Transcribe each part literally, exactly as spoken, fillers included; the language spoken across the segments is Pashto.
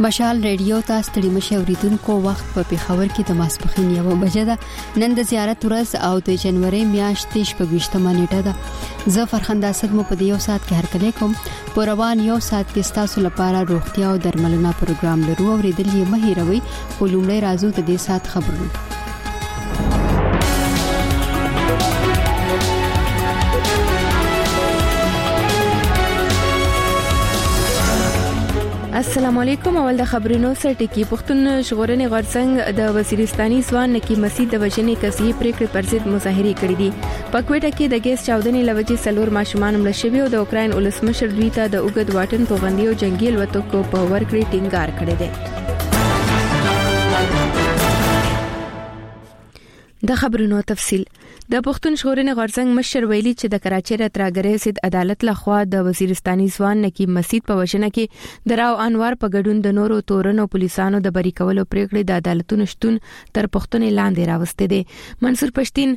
مشال ریډیو ته ستړي مشه اوریدونکو وخت په پیښور کې د ماسپخین یو بجه ده. نن د زیارت ورځ او د جنوري میاشتې شپږویشتمه نیټه ده. زه فرخنده اسد مو په دې یو ساعت کې هرکلی کوم. په روان یو ساعت کې تاسو لپاره روغتیا او درملنه پروګرام لرو. اوریدل یې مه هیروئ. خو لومړی راځو د دې ساعت خبرونه. السلام علیکم. اول د خبرونو سره ټکی پښتون ژغورنې غورځنګ د وزیرستاني ځوان نکی مسید د وژنې کسي پریکړې پر ضد مظاهره کړې دي. په کوټه کې د ګیس چاودنې لوجې سلور ماشومان مړ شوي او د اوکراین ولسمشر دوی ته د اوګد واټن توغندي او جنگي الوتکو په ورکړې ټینګار کړی دی. د خبرونو تفصیل. د پښتون ژغورنې غورځنګ مشر ویلي چې د کراچۍ راتراګرې ضد عدالت لخوا د وزیرستاني ځوان نکی مسید په وژنه کې د راو انوار په ګډون د نورو تورنو پولیسانو د بری کولو پریکړې د عدالتونو شتون تر پښتون لاندې راوستي دي. منصور پښتين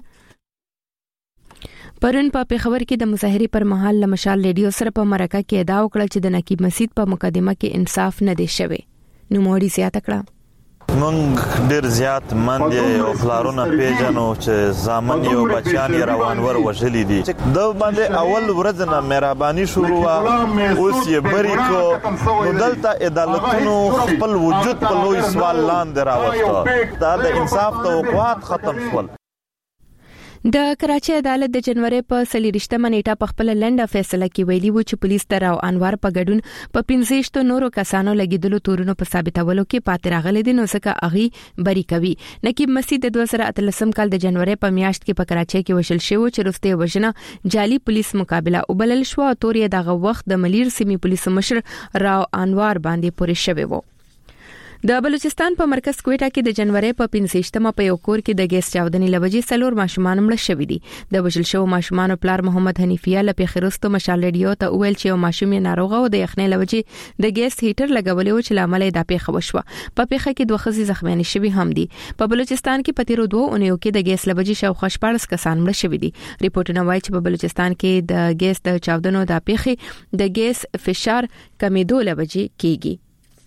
پرون په پیښور کې د مظاهرې پر مهال له مشال ریډیو سره په مرکه کې ادعا وکړه چې د نکی مسید په مقدمه کې انصاف نه دی شوی. نو موري زیاته کړه مونږ ډیر زیات مند یو خلارونه پیژنو چې زامن یو بچیان روانور وژلي دي. د باندې اول ورځ نه مهرباني شروع اوس یې بری کو نو دلته عدالتونو خپل وجود په لوی سوال لاندې راوسته. دا د انصاف توقعات ختم شول. د کراچۍ عدالت د جنوري په سلیریشتمه نیټه په خپل لنډه فیصله کې ویلي و چې پولیس تر او انوار په ګډون په پنځه نورو کسانو لګیدلو تورونو په ثابتولو کې پاتې راغلي دي نو ځکه اغي بری کوي. نقیب مسید د دوه زره اتلسم کال د جنوري په میاشت کې په کراچۍ کې وشل شو چې رسته وژنه جعلي پولیس مقابله وبلل شو او تورې دغه وخت د ملیر سیمې پولیس مشر راو انوار باندې پورې شوی و. د بلوچستان په مرکز کوټه کې د جنوري په پنځه په یو کور کې د ګیس چاودنې لوجې سلور ماشومان مړ شوي دي. د وژل شوو ماشومان پلار محمد حنیفیه له خیرستو مشال ریډیو ته ویل چې یو ماشوم یې ناروغه او د یخنۍ لوجې د ګیس هیټر لګولې و چې لامل یې د پیښه وشوه. په پیښه کې دوه ښځې زخمیان شوي هم دي. په بلوچستان کې په تیرو دوه اونیو کې د ګیس لوجې شاوخوا شپږ کسان مړ شوي دي. ریپورتونه وایي چې په بلوچستان کې د ګیس د چاودنو د پیښې د ګیس فشار کمیدو لوجې کیږي.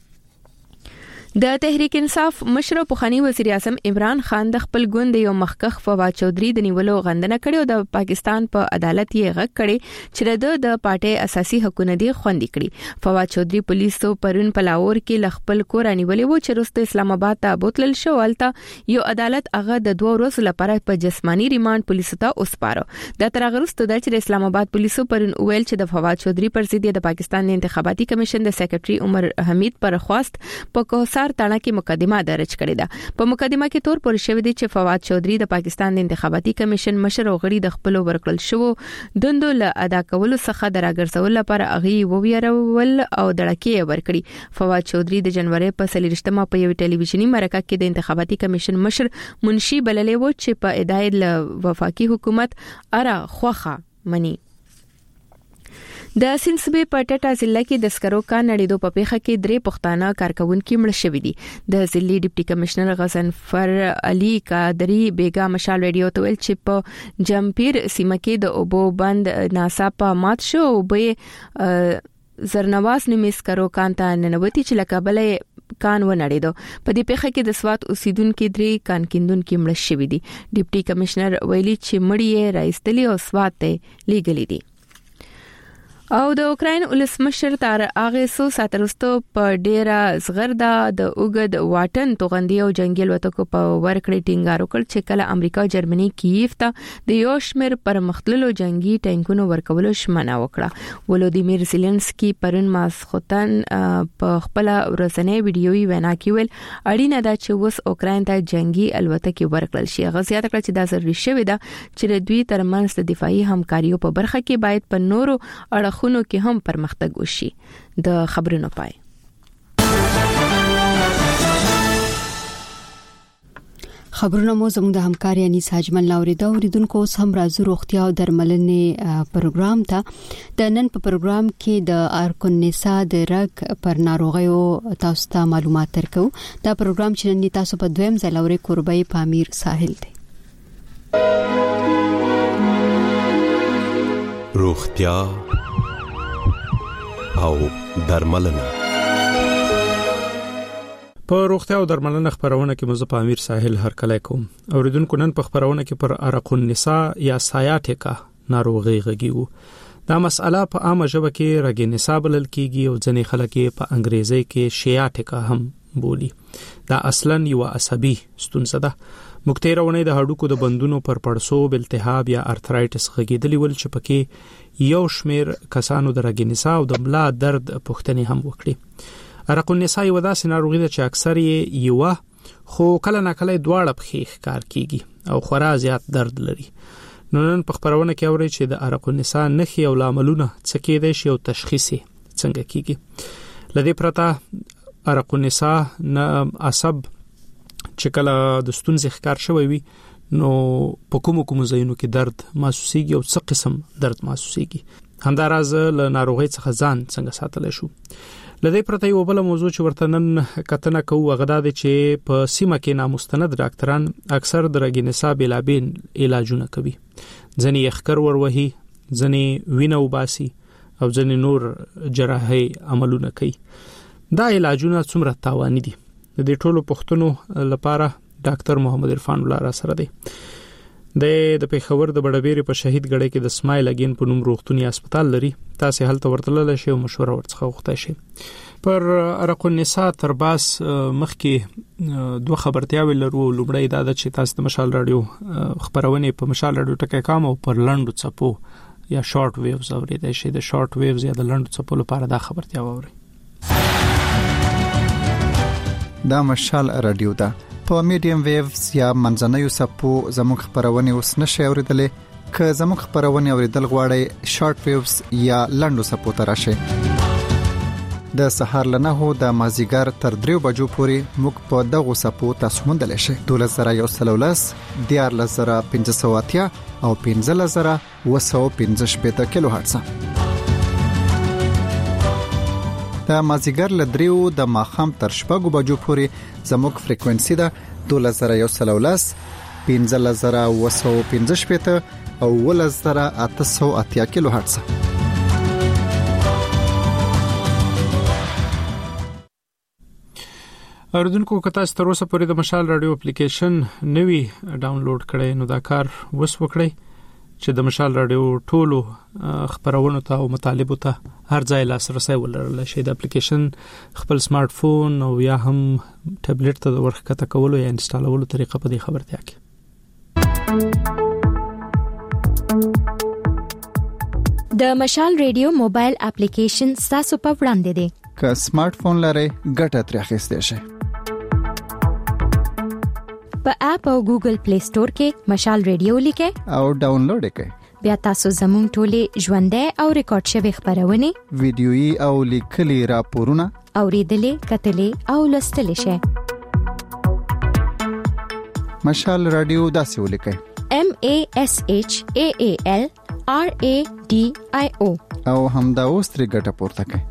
د تحریک انصاف مشر پوخانی وزیر اعظم عمران خان د خپل ګوند یو مخکخ فواد چودري د نیولو غندنه کړې او د پاکستان په عدالت یې غږ کړي چې د د پارټي اساسي حقوقونه دي خوندي کړي. فواد چودري پولیسو پرون په لاهور کې لخپل کور نیولې و چې رسته اسلام آباد ته بوتلل شو. ولته یو عدالت هغه د دوه ورځې لپاره په جسمانی ریماند پولیسو ته اوسپارو. د ترغرستو د چې اسلام آباد پولیسو پرون ویل چې د فواد چودري پر ضد د پاکستان انتخاباتي کمیشن د سیکریټري عمر حمید پر خواست په کوثر تاڼه کې مقدمه درج کړې ده. په مقدمه کې تور پر شوی دی چې فواد چودري د پاکستان د انتخاباتي کمیشن مشر او غړي د خپل ورکړل شو دندو له ادا کولو څخه دراګرځول لپاره اغي وویرول او دړکې ورکړي. فواد چودري د جنوري په سلیریشتمه په یو ټلویزیونی مرکه کې د انتخاباتي کمیشن مشر منشي بللې و چې په ادعای له وفاقي حکومت اره خوخه مني. د سینسبه په ټټا ضلع کې د سکرو کان نړیدو په پیښه کې درې پښتانه کارکونکو مړ شوي دي. د ضلعي ډیپټي کمشنر غزنفر علي قادری بیگا مشال ریډیو ته ویل چې په جمپیر سیمه کې د اوبو بند ناڅاپه مات شو او به زرنواز نیمه سکرو کان ته ننوتی چې لکابلې کان ونړیدو. په دې پیښه کې د سوات اوسیدونکو درې کان کیندونکو مړ شوي دي. ډیپټي کمشنر ویلي چې مړی یې راځتلی او سوات ته لیږلي دي. او د اوکراین ولسمشر تر هغه سو ساترستو په ډیره زغردا د اوګد واټن توغندي او جنگي الوتکو په ورکړې ټینګار وکړ چې کله امریکا او جرمني کیف ته د یو شمېر پر مختللو جنگي ټانکونو ورکولو شمنه وکړه. ولودیمیر زيلنسکي پرون ماسختن په خپل ورځنی ویډیوي وینا کې ویل اړینه ده چې اوس اوکراین ته جنگي الوتکې ورکړل شي. هغه زیاته کړه چې دا ضروري شوی ده چې دوی ترمنځ د دفاعي همکاریو په برخه کې باید په نورو اړه خونو کې هم پرمختګ وشي. د خبرونو پای خبرونه مو زموږ د همکاري انیس حاجمل لاوریدا اوریدونکو هم راځو روغتیا او درملنې پروګرام ته. د نن په پروګرام کې د ارکنسا د رګ پر ناروغیو تاسو ته معلومات درکو. دا پروګرام چې نن تاسو په دویم ځل اوري قربای پامیر ساحل دی. روغتیا او درملنه په روغتیا او درملنه خبرونه کې مزه په امیر ساحل هرکلی کوم. اوریدونکو نن په خبرونه کې پر عرق النساء یا سایاټیکا ناروغي غږیو. دا مسأله په عامه ژبه کې رګ نساء بلل کیږي او ځینې خلک په انګریزي کې شیاټیکا هم بولی. دا اصلاً یو عصبي ستونزه ده. موږ تیرونه د هډوکو د بندونو پر پړسوب، التهاب یا ارترایټس غږیدلی ول چې پکې یو شمیر کسانو د رګ نساء او د ملا درد پوښتنې هم وکړي. عرق النساء یو داسې ناروغي ده چې اکثر یې یو خو کله ناکله دواړه پخې ښکار کیږي او خورا زیات درد لري. نو نن په خبرونه کې اوري چې د عرق النساء نښې او لاملونه څه کېدای شي او تشخیص څنګه کیږي. لدې پرته عرق النساء نه عصب چې کله د ستونزې ښکار شوی وي نو په کومو کومو ځایونو کې درد محسوسيږي او څه قسم درد محسوسيږي. همداراز له ناروغۍ څخه ځان څنګه ساتلی شو. لدې پرته یو بل موضوع چې ورته نن کتنه کوو هغه دا دی چې په سیمه کې نامستند ډاکټران اکثر د رګ نساء بېلابېل علاجونه کوي. ځینې یې ښکر وروهي، ځینې وینه وباسي او ځینې نور جراحي عملونه کوي. دا علاجونه څومره تاواني دي؟ د دې ټولو پوښتنو لپاره ډاکټر محمد عرفان الله را سره دی. د پیښور د بډبېرې په شهید ګړی کې د سمایل اگین په نوم روغتوني هسپتال لري. تاسو هلته ورتللی شئ او مشوره ورڅخه وغوښتئ شئ. پر عرق النساء تر باس مخکې دوه خبرتیاوې لرو. لومړی دا ده چې تاسو د مشال رادیو خبرونې په مشال رادیو ټکی کام او پر لنډو څپو یا شارټ ویوز اورېدای شئ. د شارټ ویوز یا د لنډو څپو لپاره دا خبرتیا واورئ. دا مشال رادیو ده. په میډیم ویوز یا منځنیو څپو زموږ خبرونه اوس نشئ اوریدلې. که زموږ خبرونه اوریدل غواړئ شارټ ویوز یا لنډو څپو ته راشئ. د سهار له نهو د مازیګر تر دریو بجو پورې موږ په دغو څپو تاسو موندلی شئ. دولس زره یو سل ولس، دیارلس زره پنځه سوه اتیا او پنځلس زره اووه سوه پنځه شپېته کیلو هرټز. د مازیګر له دریو د ماښام تر شپږو بجو پورې زموږ فریکوئنسي ده دولس زره یو سل ولس، پنځلس زره اووه سوه پنځه شپېته او اوولس زره اته سوه اتیا کیلو هرټز. اوریدونکو که تاسو تر اوسه پورې د مشال رادیو اپلیکیشن نوی ډاونلوډ کړئ نو دا کار وس وکړئ چې د مشال رادیو ټولو خبرونو ته او مطالبو ته هر ځای لاسرسي ولرل شي. د اپلیکیشن خپل سمارټ فون او یا هم ټابلیټ ته د ورښکته کولو یا انسټالولو طریقه په دې خبرتیا کې. د مشال رادیو موبایل اپلیکیشن تاسو په وړاندې دی. که سمارټ فون لرئ ګټه ترې اخیستی شئ. په اپ او ګوګل پلی سٹور کې مشال رادیو لیکئ او ډاونلوډ کړئ. بیا تاسو زموږ ټولې ژوندۍ او ریکارډ شوی خبرونه، ویډیويي او لیکلي راپورونه اوریدلې، کتلې او لوستلې شئ. مشال رادیو داسې ولیکئ: M A S H A A L R A D I O او همدا اوس ترې ګټه پورته کړئ.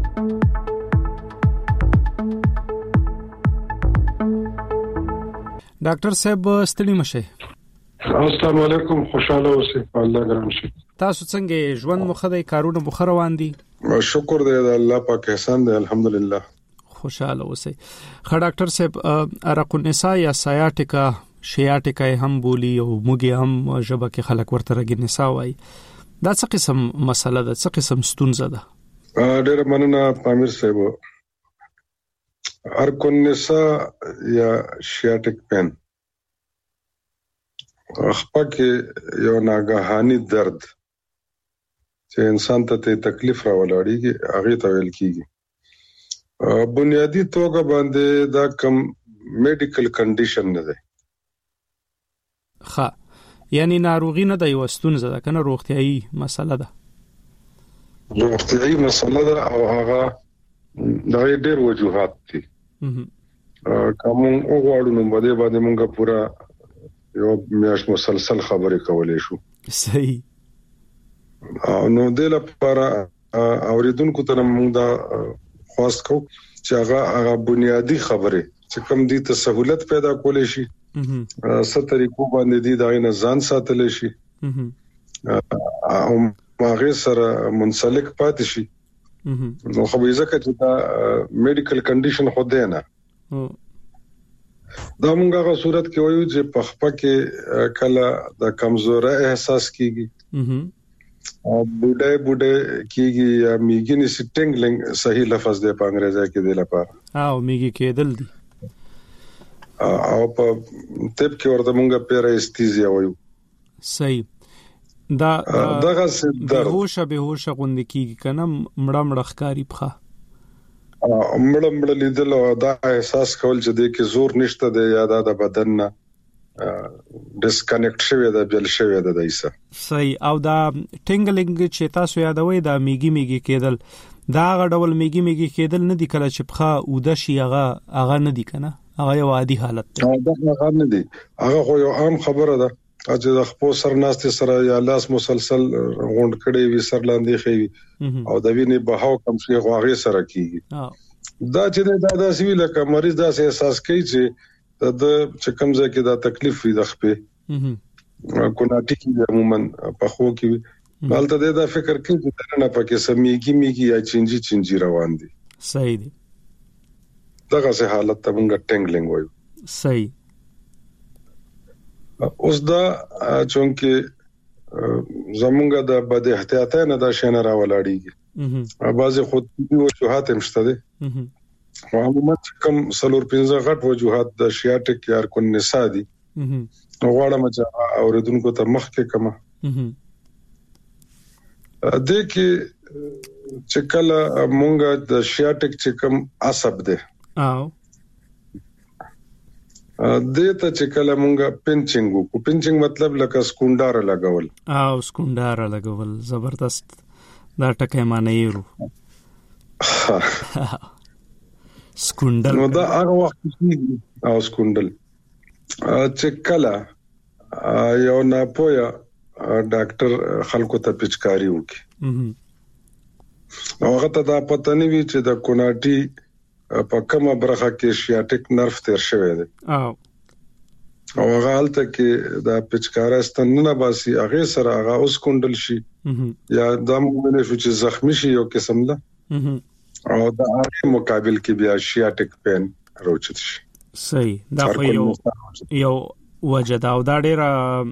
ډاکټر صاحب ستړي مشه. السلام علیکم، خوشاله اوسئ. الله ګران شي. تاسو څنګه ژوند مخه دی؟ کارونه مخه روان دي؟ شکر دی د الله پاک احسان دی، الحمدلله. خوشاله اوسئ. خا ډاکټر صاحب عرق النساء یا سایاټیکا شیاټیکا هم بولی او موږ هم ژبه کې خلک ورته رګ نساء وایي. دا څه قسم مسله ده؟ څه قسم ستونزه ده؟ ډېر مننه پامیر صاحب. عرق النساء یا شیاټیک پین خپکه یو ناګهاني درد چې انسان ته تکلیف راولاړيږي، هغه ته ویل کیږي. بنیادی توګه باندې دا کم میډیکل کنډیشن نه ده. ښه، یعنی ناروغي نه ده، یو ستونزه ده، کنه روغتيایي مسله ده. روغتيایي مسله ده او هغه د ډېر وجوهات دي. کوم وګړو نو باندې باندې موږ پورا یو میاش مسلسل خبرې کولې شو. صحیح. نو د لپاره اوریدونکو ته موږ دا خواست کوو چې هغه هغه بنیادی خبره چې کوم دي ته سہولت پیدا کولې شي، څه طریقو باندې دي دا نه ځان ساتل شي او هغه سره منسلک پاتې شي. نو خو به ځکه چې دا میډیکل کنډیشن خو دی نه، دا موږ هغه صورت کې وایو چې په خپه کې کله د کمزوري احساس کیږي او بوډه بوډه کیږي یا میګینی سټینګلینګ صحیح لفظ دی په انګریزي کې دی لپاره او میګی کېدل دي او په طب کې ورته موږ پیرایستیزیا وایو. صحیح. دا دغه سر هوش به هوش غوند کیږي کنه مړه مړه ښکاری پخه مړه مړه لیدل او دا احساس کول چې د کې زور نشته د یاد د بدن نه ډیسکنیکټ شوی د بل شوی د دایسه. صحیح. او دا ټینګلینګ چې تاسو یادوي دا میګي میګي کېدل دا غډول میګي میګي کېدل نه دي کله چې پخه او د شي هغه هغه نه دي کنه هغه یو عادي حالت دی. دا هغه نه دي هغه خو یو عام خبره ده چې د خپل سر ناستې سره یا لاس مسلسل غونډ کړي وي سر لاندې خوي او د وینې بهاو کم شي غواغې سره کیږي. دا چې دا داسې وی لکه مریض داسې احساس کوي چې د چې کوم ځای کې دا تکلیف وي د خپې کوناټي کې عموما په خو کې مالته دا فکر کوي چې نه پکې سميږي میږي یا چنجي چنجي روان دي. صحیح دي. دغه سه حالت ته موږ ټینګلینګ وایو. صحیح. اوس دا چونکه زمونږه د بد احتیاطه نه دا شنه راولاړيږي بعضي خود دي وجوهات هم شته دي عموما کوم سلور پنځه غټ وجوهات د شیاټک یار کو نسا دي غواړم چې اوریدونکو ته مخ کې کما د کې چې کله مونږه د شیاټک چې کوم عصب ده او دته چې کله مونږه پنچینګ کو پنچینګ مطلب لکه سکونډار لګول او سکونډار لګول زبردست دا ټکه معنی یو سکونډل نو دا هغه وخت کې او سکونډل چې کله یو نه پویا ډاکټر خلکو ته پچکاری وکي نو هغه ته دا پته نه وی چې د کوناټي په کومه برخه کې شیاټک نرف تیر شوی دی او او هغه حالت کې د پچکارا ستنه باسي هغه سره هغه اوس کونډل شي یا د موږ شو چې زخمی شي یو قسم ده او د هغه مقابل کې بیا شیاټک پین راوچت شي. صحیح. دا خو یو یو وجد او دا ډیر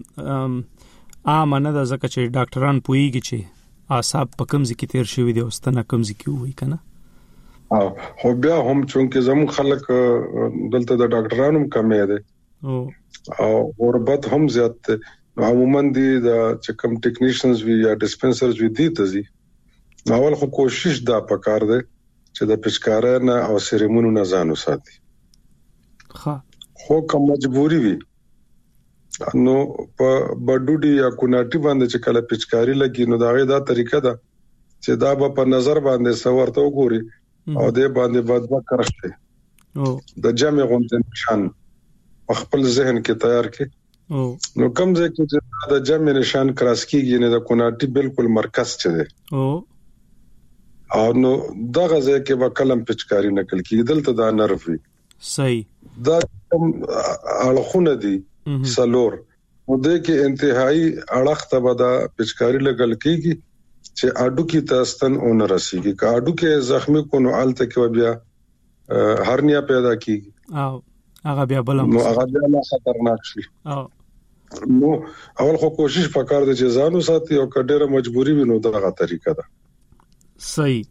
عام نه ده ځکه چې ډاکټران پوېږي چې اعصاب په کوم ځای کې تیر شوی دی او ستنه کوم ځای کې وای کنه او خو بیا هم چونکه زمون خلک دلته د ډاکټرانو کمې ده او غربت هم زیات ده عموما دي د چکم ټیکنیشنز وی یا ډسپنسرز وی دي ته زی اول خو کوشش دا پکار ده چې د پچکارا نه او سریمونو نه ځانو ساتي ها خو کوم مجبوری وي نو په بډوډي یا کوناټي باندې چې کله پچکاری لګي نو دا غي دا طریقه ده چې دا په نظر باندې سورته وګوري او دې باندې بعد وکړښته او د جمع غونډه نشان خپل ذهن کې تیار کړي او نو کوم ځای کې چې د جمع نشان کراس کیږي نه د کوناټي بالکل مرکز چي دي او او نو دغه ځای کې به کلم پچکاری نکل کیږي دلته دا نرف وي. صحیح. دا اړخونه دي سلور او د کې انتهایی اړخ ته به دا پچکاری لګل کیږي چې اډو کې تاستن اون رسیږي کا اډو کې زخمی کو نو الته کې بیا هرنیا پیدا کیږي او هغه بیا بل نو هغه بیا خطرناک شي او نو اول خو کوشش وکړ د چې ځانو ساتي او کډېره مجبوری وینو دغه طریقه ده. صحیح.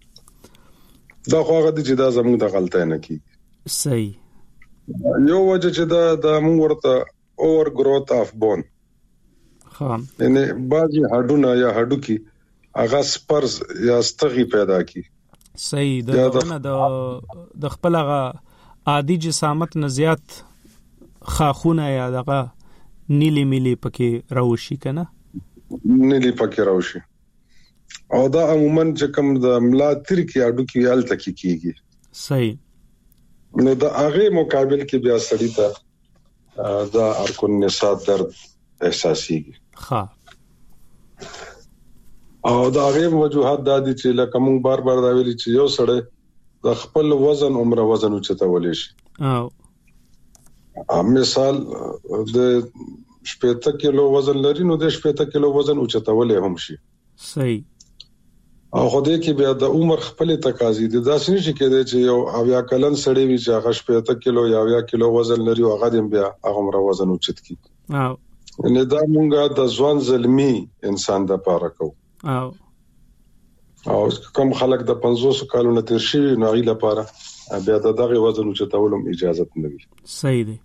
دا خو هغه دي چې دا زموږ د غلطۍ نه کیږي. صحیح. یو وجه چې دا د موږ ورته اوور گروث اف بون خام یعنی بعضی هډونه یا هډو کې اغه سپرز یا استغي پیدا کی. صحیح. دا د د خپل غ عادي جسامت نه زیات خاخونه یا دغه نیلی میلی پکې راوشي کنه نیلی پکې راوشي او دا عموما چې کوم د ملا تر کې اډو کې ال تکي کیږي. صحیح. نو دا هغه مقابل کې بیا سړی ته دا ارکن نسا درد احساسيږي. ها او دا هغه وجوهات د دې چې لکه موږ بار بار دا ویلي چې یو سړی د خپل وزن عمر وزن اوچتول شي او مثال د شپږ کیلو وزن لري نو د شپږ کیلو وزن اوچتول هم شي. صحیح. او خدای کې بیا د عمر خپل تقاضي دي دا څنګه چې کېدای چې یو اویا کلن سړی وي چې هغه شپږ کیلو یا اویا کیلو وزن لري او هغه دې بیا هغه مر وزن اوچت کی او نه دا مونږه د ځوان زلمی انسان د پاره کو او او کوم خلک د پنځوس کالو نه تیر شي نو غي لپاره بیا د دغه وزن اوچتولم اجازه نه وي صحیح دی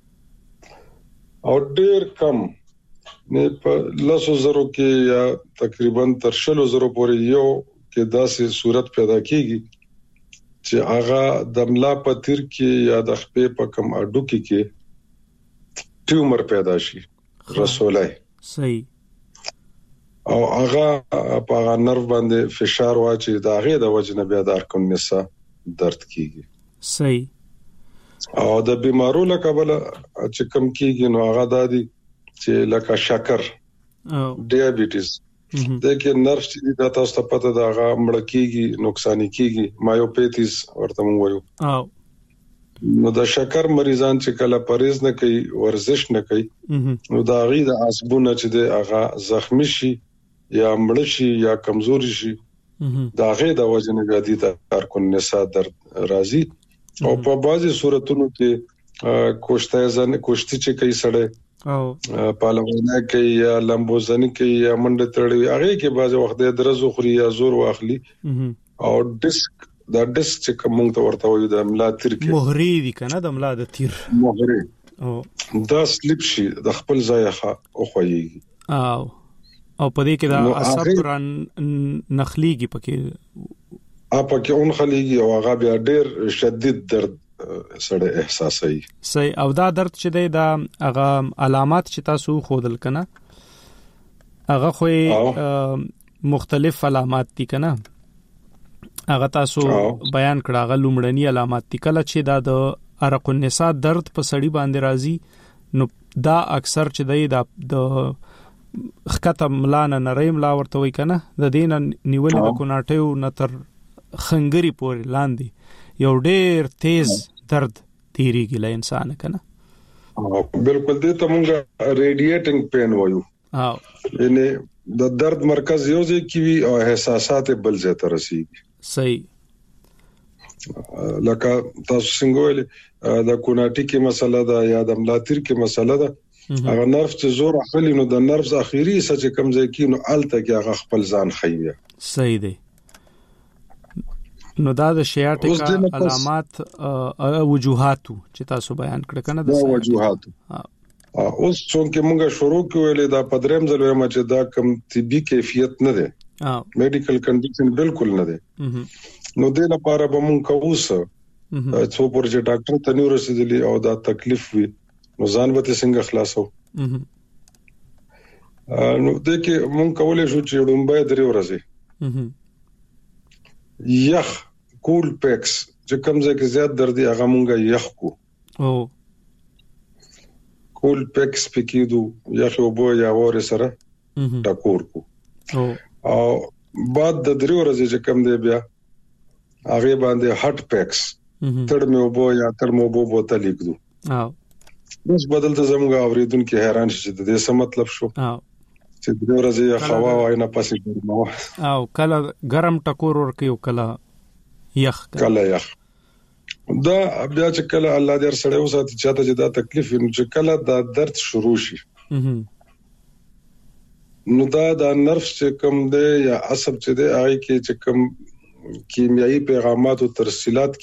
او ډیر کم نه په لاسو زرو کې یا تقریبا تر شلو زرو پورې یو کې داسې صورت پیدا کیږي چې هغه د ملا پتیر کې یا د خپې په کم اډو کې کې ټیومر پیدا شي رسولای صحیح او هغه په هغه نرو باندې فشار واچي دا هغه د وجنه بیا د ارکن نسا درد کیږي صحیح او د بیمارو له کبله چې کم کیږي نو هغه دادي چې لکه شکر او ډیابټیز د کې نرف چې د تاسو ته پته دا هغه مړ کیږي نقصان کیږي مایوپیتیز ورته مونږ وایو او نو د شکر مریضان چې کله پرهیز نه کوي ورزش نه کوي نو دا غي د عصبونه چې د هغه زخمی شي یا مړ شي یا کمزوري شي دا غي د وجنه غادي د ارکن نسا درد راځي او په بعضي صورتونو کې کوشته ځنه کوشتي چې کوي سړی او پالونه کوي یا لمبوزنی کوي یا منډه تړي هغه کې بعض وخت د درزو خوري یا زور واخلي او ډیسک دا ډیسک چې کوم ته ورته وي د ملا تیر کې مهري دي کنه د ملا د تیر مهري او دا سلیپ شي د خپل ځای ښه او خوېږي او او په دې کې دا عصب ران نخليږي پکې اپا کې اون خليږي او هغه بیا ډېر شدید درد سره احساسي صحیح او دا درد چې دی دا هغه علامات چې تاسو خودل کنه هغه خو مختلف علامات دي کنه هغه تاسو بیان کړه هغه لومړنی علامات دي کله چې دا د ارق النساء درد په سړی باندې راځي نو دا اکثر چې دی دا د خکته ملانه نریم لا ورته وای کنه د دین نیولې د کوناټیو نتر خنګری پورې لاندې یو ډېر تیز درد تیریږي له انسان کنه بالکل دې ته مونږه ریډیټینګ پین وایو او یعنی د درد مرکز یو ځای کې وي او احساسات بل ځای ته رسیږي صحیح لکه تاسو څنګه ویل د کوناټي کې مسله ده یا د ملاتیر کې مسله ده هغه نرف چې زور اخلي نو د نرف اخیری څه چې کم ځای کې نو الته کې هغه خپل ځان خیي صحیح دی نو دا د شیاټیکا علامات او وجوهات چې تاسو بیان کړل کنه د وجوهات اوس څنګه موږ شروع کولې دا پدریم ځلوي چې دا کم طبي کیفیت نه ده میډیکل کنډیشن بالکل نه ده نو د لپاره به موږ کووسه څو پرځه ډاکټر ته نو رسیدلی او دا تکلیف وي نو ځان به څنګه خلاصو نو د کې موږ کولای شو چې ډومبه درې ورځې یخ کول پیکس چې کوم ځای کې زیات درد دی هغه مونږه یخ کو او کول پیکس پکېدو یخ او بو یا ور سره ټکور کو او او بعد د درې ورځې چې کوم دی بیا هغه باندې هټ پیکس تړ مې او بو یا تړ مو بو بوتل لیکدو او اوس بدل ته زموږ اوریدونکو حیران شي د دې څه مطلب شو او چې د ورځې هوا وای نه پاسې ګرمه او کله ګرم ټکور ورکی او کله یخ کله یخ دا بیا چې کله الله دې سره وساتي چې دا تکلیف نو چې کله دا درد شروع شي نو دا د نرف چې کوم دی یا عصب چې دی هغه کې چې کوم کیمیاوي پیغامات او ترسیلات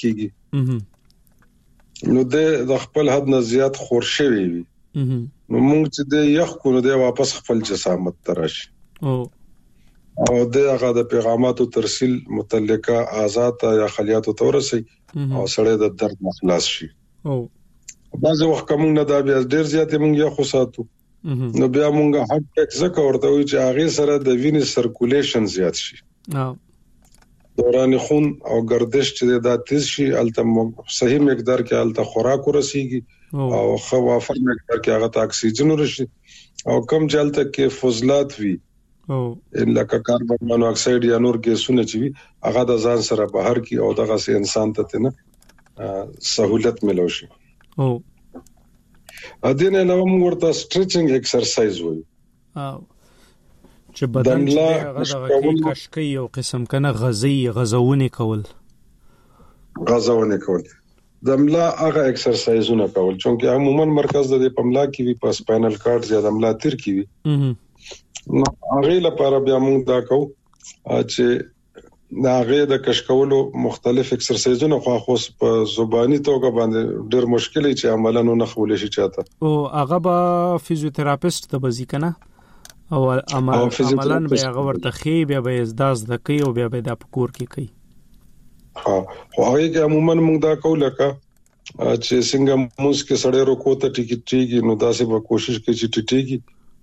کیږي نو د خپل حد نه زیات خورشوي وي نو موږ چې د یخ کو نو د واپس خپل جسامت تراشي او او د هغه د پیغاماتو ترسیل متعلقه آزاد یا خلیات تورسي او سره د درد مخلاص شي او بعض وخت کوم نه دا بیا ډیر زیات موږ یو خو ساتو نو بیا موږ هټ ټیک زکه ورته وي چې هغه سره د وینې سرکولیشن زیات شي او دوران خون او گردش چې دا تیز شي الته صحیح مقدار کې الته خوراک ورسیږي او خوافر مقدار کې هغه ته اکسیجن ورشي او کم جلته کې فضلات وي او لکه کاربن مونو اکساید یا نور ګیسونه چې وي هغه د ځان سره بهر کی او دغه سي انسان ته نه سہولت ملو شي او ا دې نه نو موږ ورته سټریچینګ ایکسرسایز وایو او چې بدن چې هغه د کشکی یو قسم کنه غزي غزونه کول غزونه کول د ملا هغه ایکسرسایزونه کول چې عموما مرکز د پملا کې وی په سپاینل کارډ زیاده ملا تیر کې وی نو هغه لپاره بیا موږ دا کوو چې دا هغه د کشکولو مختلف ایکسرسایزونه خو خو په زبانی توګه باندې ډېر مشکل چې عملاً نه خول شي چاته او هغه به فزیوتراپیست ته بزی کنه او عملاً به هغه ورته خي بیا به ازداز د کوي او بیا به د پکور کې کوي ها خو هغه کې عموما موږ دا کوو لکه چې څنګه موږ کې سړی روکو ته ټیکټيږي نو داسې به کوشش کوي چې ټیټيږي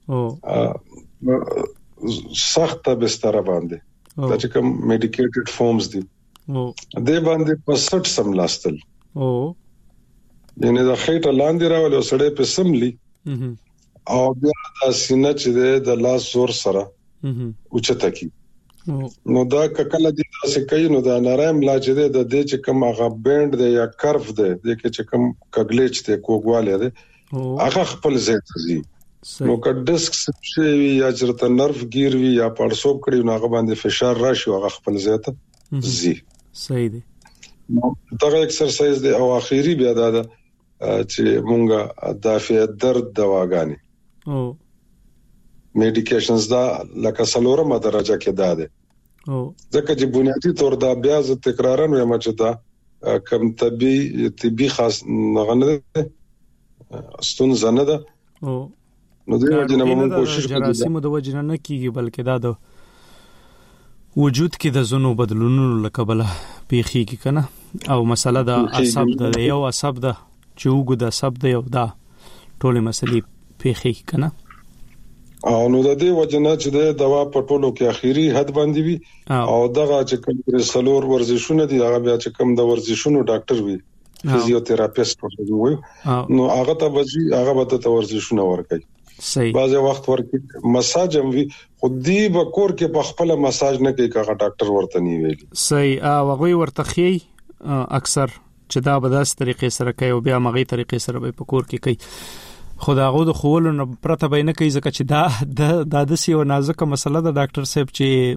او سخت بستر باندې دا چې کوم میډیکیټډ فارمز دي او د باندې په سټ سملاستل او ینه دا خېټه لاندې راول او سړی په سملی او بیا د سینې چې د لاس زور سره اوچته کی نو دا کله دې تاسو کوي نو دا نرایم لا چې د دې چې کوم هغه بند دی یا کرف دی د کې چې کوم کګلیچ ته کوګواله دی هغه خپل ځای ته ځي نو که ډیسک شي یا چرته نرف گیر وي یا پړسوب کړي نو هغه باندې فشار راشي هغه خپل ځای ته ځي صحیح دی نو دا ایکسرسایز دی او اخیری بیا دا چې مونږه دافع درد دواګانی او میډیکیشنز دا لکه سلورمه درجه کې دا ده او ځکه چې بنیادی تور دا بیا ز تکرارن وایم چې دا کم طبي طبي خاص نغنه استون زنه ده او نو دوی وجنه موږ کوشش کوو جراثیم د وجنه نه کیږي بلکې دا د وجود کې د زونو بدلونونو لکبله پیخي کی کنه او مسله د عصب د یو عصب د چوغ د عصب د یو دا ټول مسلې پیخي کنه او نو د دې وجنه چې د دوا په ټولو کې اخیری حد باندې وي او دغه چې کوم سلور ورزشونه دي هغه بیا چې کوم د ورزشونو ډاکټر وي فزیوتراپیست وي نو هغه ته وځي هغه به ته ورزشونه ورکوي صحیح بعض وخت ورکوي مساج هم وي خو دی به کور کې په خپل مساج نه کوي هغه ډاکټر ورته نی ویلي صحیح او هغه ورته خي اکثر چې دا به داس طریقې سره کوي او بیا مغي طریقې سره به په کور کې کوي خداغو د خولو نه پرته به نه کوي ځکه چې دا د داسې یو نازکه مسله د ډاکټر صاحب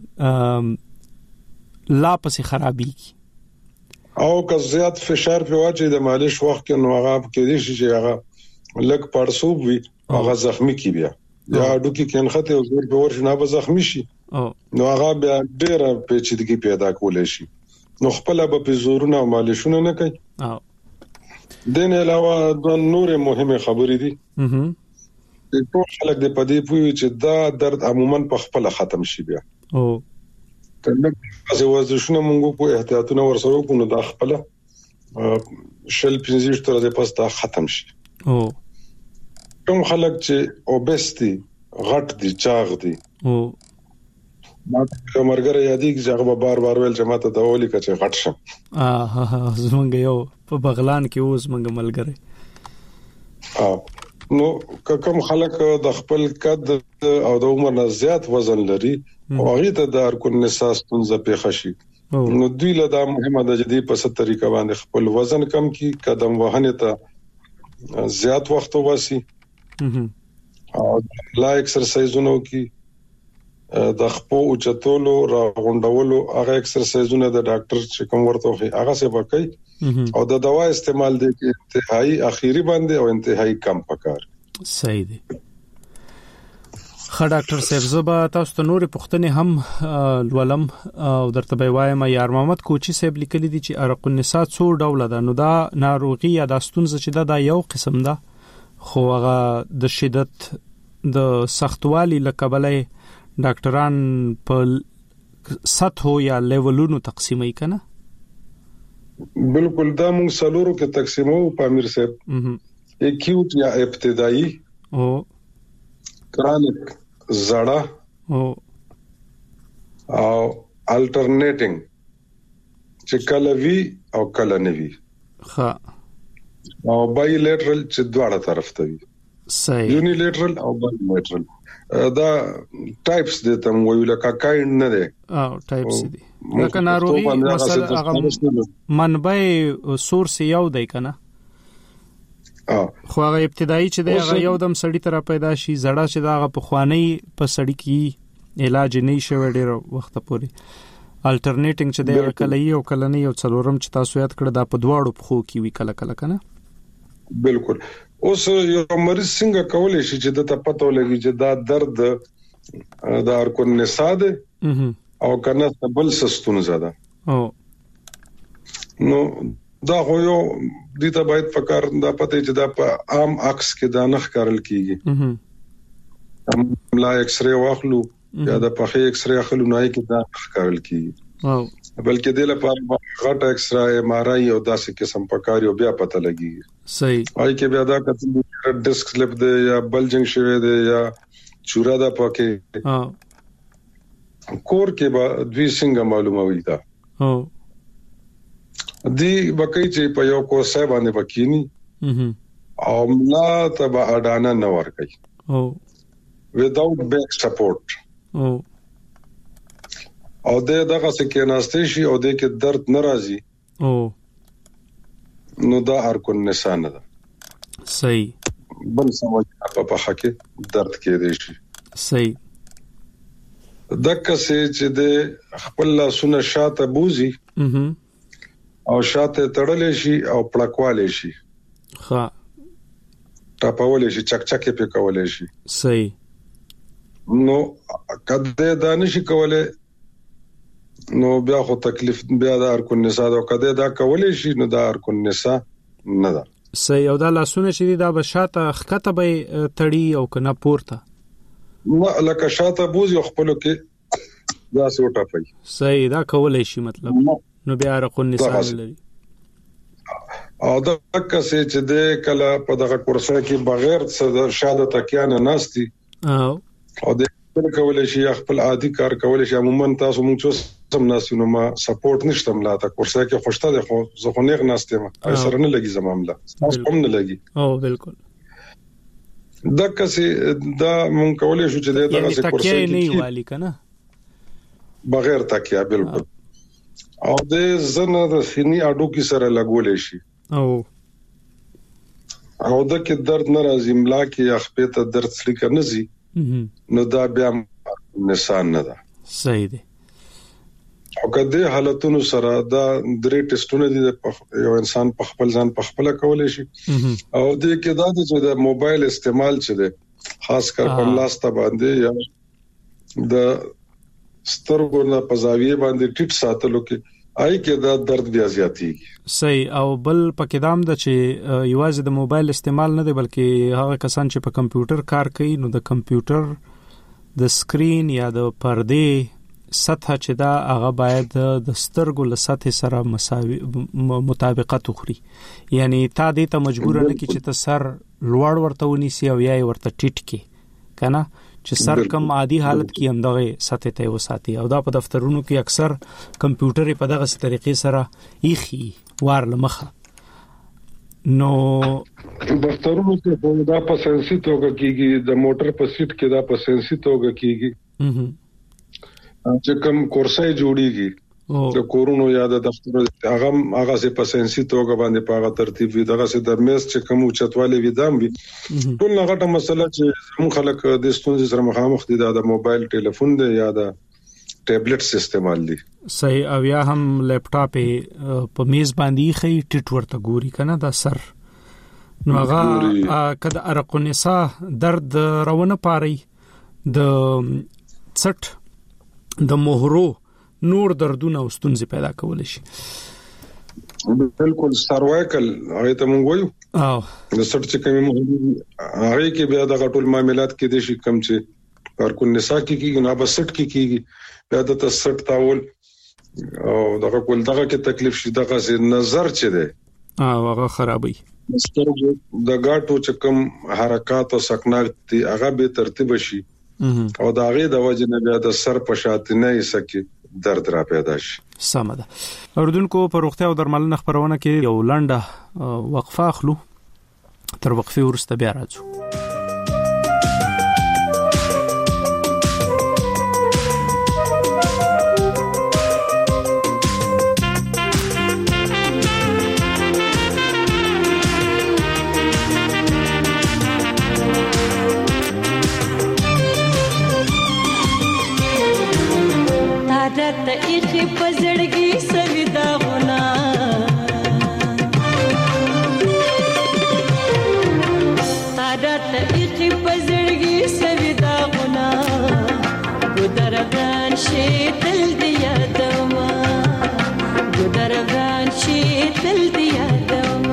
چې لا پسې خرابېږي او که زیات فشار په واچي د مالش وخت کې نو هغه کې دي چې هغه لک پړسوب وي هغه زخمی کی بیا یا اډو کې کنخته او زور په ورشنه به زخمی شي نو هغه بیا ډېر پیچیدګي پیدا کولای شي نو خپل به زورونه او مالشونه نه کوي او دین علاوه د نور مهمه خبرې دي اها ټول خلک د پدې پوي چې دا درد عموما په خپل ختم شي بیا او کله چې ورزشونه موږ په احتیاطونه ورسره کوو نو دا خپل شل پنځه تر دې پس دا ختم شي او کوم خلک چې اوبستي غټ دي چاغ دي او ما کومرګره یادی چې هغه بار بار ویل چې ماته دا ولي کچې غټ شم اه زمونږ یو په بغلان کې اوس منګ ملګری اه نو کوم خلک د خپل قد او د عمر نه زیات وزن لري او هغه ته د ارکن نساس تنځ په خشي نو دوی له دا مهمه د جدي په ست طریقه باندې خپل وزن کم کی قدم وهنه ته زیات وخت واسي او لا ایکسرسایزونو کی د خپو او چتولو را غونډولو هغه ایکسرسایزونه د ډاکټر چې کوم ورته وي هغه څه وکړي او د دوا استعمال دی کې انتهایی اخیری باندې او انتهایی کم پکار صحیح دی خا ډاکټر صاحب زبا تاسو ته نور پوښتنه هم لولم او درته به وایم یار محمد کوچی صاحب لیکلی دي چې ارق النساء څو ډول ده نو دا ناروغي یا د ستونزه چې دا یو قسم ده خو هغه د شدت د سختوالي لکبلې ډاکټران په سطحو یا لیولونو تقسیمای کنه بالکل دا موږ سلورو کې تقسیمو په امیر صاحب اکیوټ یا ابتدایي او کرونیک زړه او او الټرنیټینګ چې کله وی او کله نه وی ها او بایلیټرل چې دواړه طرف ته وي صحیح یونیلیټرل او بایلیټرل دا ټایپس دي ته ویل لکه کاین نه دي او ټایپس دي لکه ناروغي مثلا هغه منبع سورس یو دی کنه اه خو هغه ابتدایي چې دی هغه یو دم سړی تر پیدا شي زړه چې دا هغه په خوانی په سړی کې علاج نه شوی ډیر وخت پورې الټرنیټینګ چې د کلي او کلنی او څلورم چې تاسو یاد کړ دا په دواړو پخو کې وی کله کله کنه بالکل. اوس یو مریض څنګه کولای شي چې د پته ولګي چې دا درد د ارکون نساء ده او کنه بل سستون زده او نو دا خو یو د ته باید فکر دا پته چې دا په عام عکس کې دا نخ کارل کیږي هم لا ایکس ری واخلو یا د پخې ایکس ری اخلو نه کې دا نخ کارل کیږي او بلکې د لپاره غټ ایکس ری ایم ار آی او داسې قسم پکاري او بیا پته لګي صحیح آی کې بیا دا کتل ډیسک سلپ دی یا بلجنګ شوی دی یا چورا دا پکې ها کور کې به دوی څنګه معلومه وي دا او دی بکې چې په یو کو صاحب باندې وکینی او ملا تبا اډانا نه ور کوي او without back support او او د دغه سکه ناشته شي او د کې درد ناراضي او نو دا ارکون نساء نه ده صحیح بل سمجھ په پخه کې درد کې دی شي صحیح دغه سه چې د خپل لاسونه شاته بوزي او شاته تړلې شي او پړکوالې شي ها ټاپولې شي چکچکې په کولې شي صحیح نو کده دا نشي کوله نو بیا خو تکلیف بیا د ارکون نساء دا کده دا کولې شي نو دا ارکون نساء نه ده صحیح او دا لاسونه چې دا بشاته خکته به تړي او کنه پورته نو لکه شاته بوزي خپل کې دا سوټه پي صحیح دا کولې شي مطلب نو بیا ارکون نساء لري او دا کسه چې د کله په دغه کورسه کې بغیر څه شاده تکیا نه ناشتي او او د کولای شي خپل عادي کار کولای شي عموما تاسو موږ څه سم ناسو نو ما سپورټ نشته ملاته کورسه کې خوشته ده خو زه خو نه غناستم ای سره نه لګي زمامله تاسو هم نه لګي او بالکل دا کسه دا مونږ کولای شو چې دغه څه کورسه کې نه والی کنه بغیر تکیا بالکل او د زنه د سینې اډو کې سره لګولې شي او او د کې درد ناراضي ملا کې خپې ته درد سلیکه نه زی نو دا بیا نشان نه ده صحیح دی او کله حالتونو سره دا درې ټیسټونه دي یو انسان په خپل ځان په خپل کولای شي او د کې دا چې د موبایل استعمال چي دي خاص کر په لاسته باندې یا د سترګو نه په زاویه باندې ټیټ ساتلو کې آی کې دا درد بیا زیاتیږي صحیح او بل پکې دام د چې یوازې د موبایل استعمال نه دی بلکې هغه کسان چې په کمپیوټر کار کوي نو د کمپیوټر د سکرین یا د پردې سطح چې دا هغه باید د سترګو له سطح سره مساوي مطابقت وخوري یعنی تا دې ته مجبور نه کی چې ته سر لوړ ورته ونیسي او یا ورته ټیټ کی کنه چې سر کم عادي حالت کې هم دغه سطح ته وساتي او دا په دفترونو کې اکثر کمپیوټر په دغه طریقې سره ایخي وار لمخه نو دفترونو کې دا په سنسي توګه کېږي د موټر په سیټ کې دا په سنسي توګه کېږي چې کوم کورسای جوړیږي د کورونو یا د دفترونو هغه هغه سه په سنسي توګه باندې په هغه ترتیب وي دغه سه د میس چې کوم چتوالي وي دام وي ټول هغه مسله چې موږ خلک د ستونزې سره مخامخ دي د موبایل ټلیفون دی یا د ټابلیټ استعمال دي صحیح او یا هم لپټاپ په میز باندې خي ټیټ ورته ګوري کنه دا سر نو هغه کله ارقنسا درد روانه پاري د څټ د مهرو نور دردونه او ستونزې پیدا کول شي بالکل سروایکل هغه ته مونږ وایو او د سټ چې کوم هغه کې بیا د غټول معاملات کې د شي کم چې پر کو نساء کې کېږي نه بس سټ کې کېږي بیا د سټ تاول او دغه کول دغه کې تکلیف شي دغه سي نظر چي دي او هغه خرابي سترګو د غاټو چې کوم حرکت او سکنات دي هغه به ترتیب شي او دا غي د وجه نه بیا د سر په شاتنه یې سکه درد را پیدا شي سم ده اوردونکو په روغتیا او درملنه خبرونه کې یو لنډه وقفه اخلو تر وقفه ورسته بیا راځو ته ایخي پزړګي سویدا غنا تارا ته ایخي پزړګي سویدا غنا ګدرغان شي دل دی یادما ګدرغان شي دل دی یادما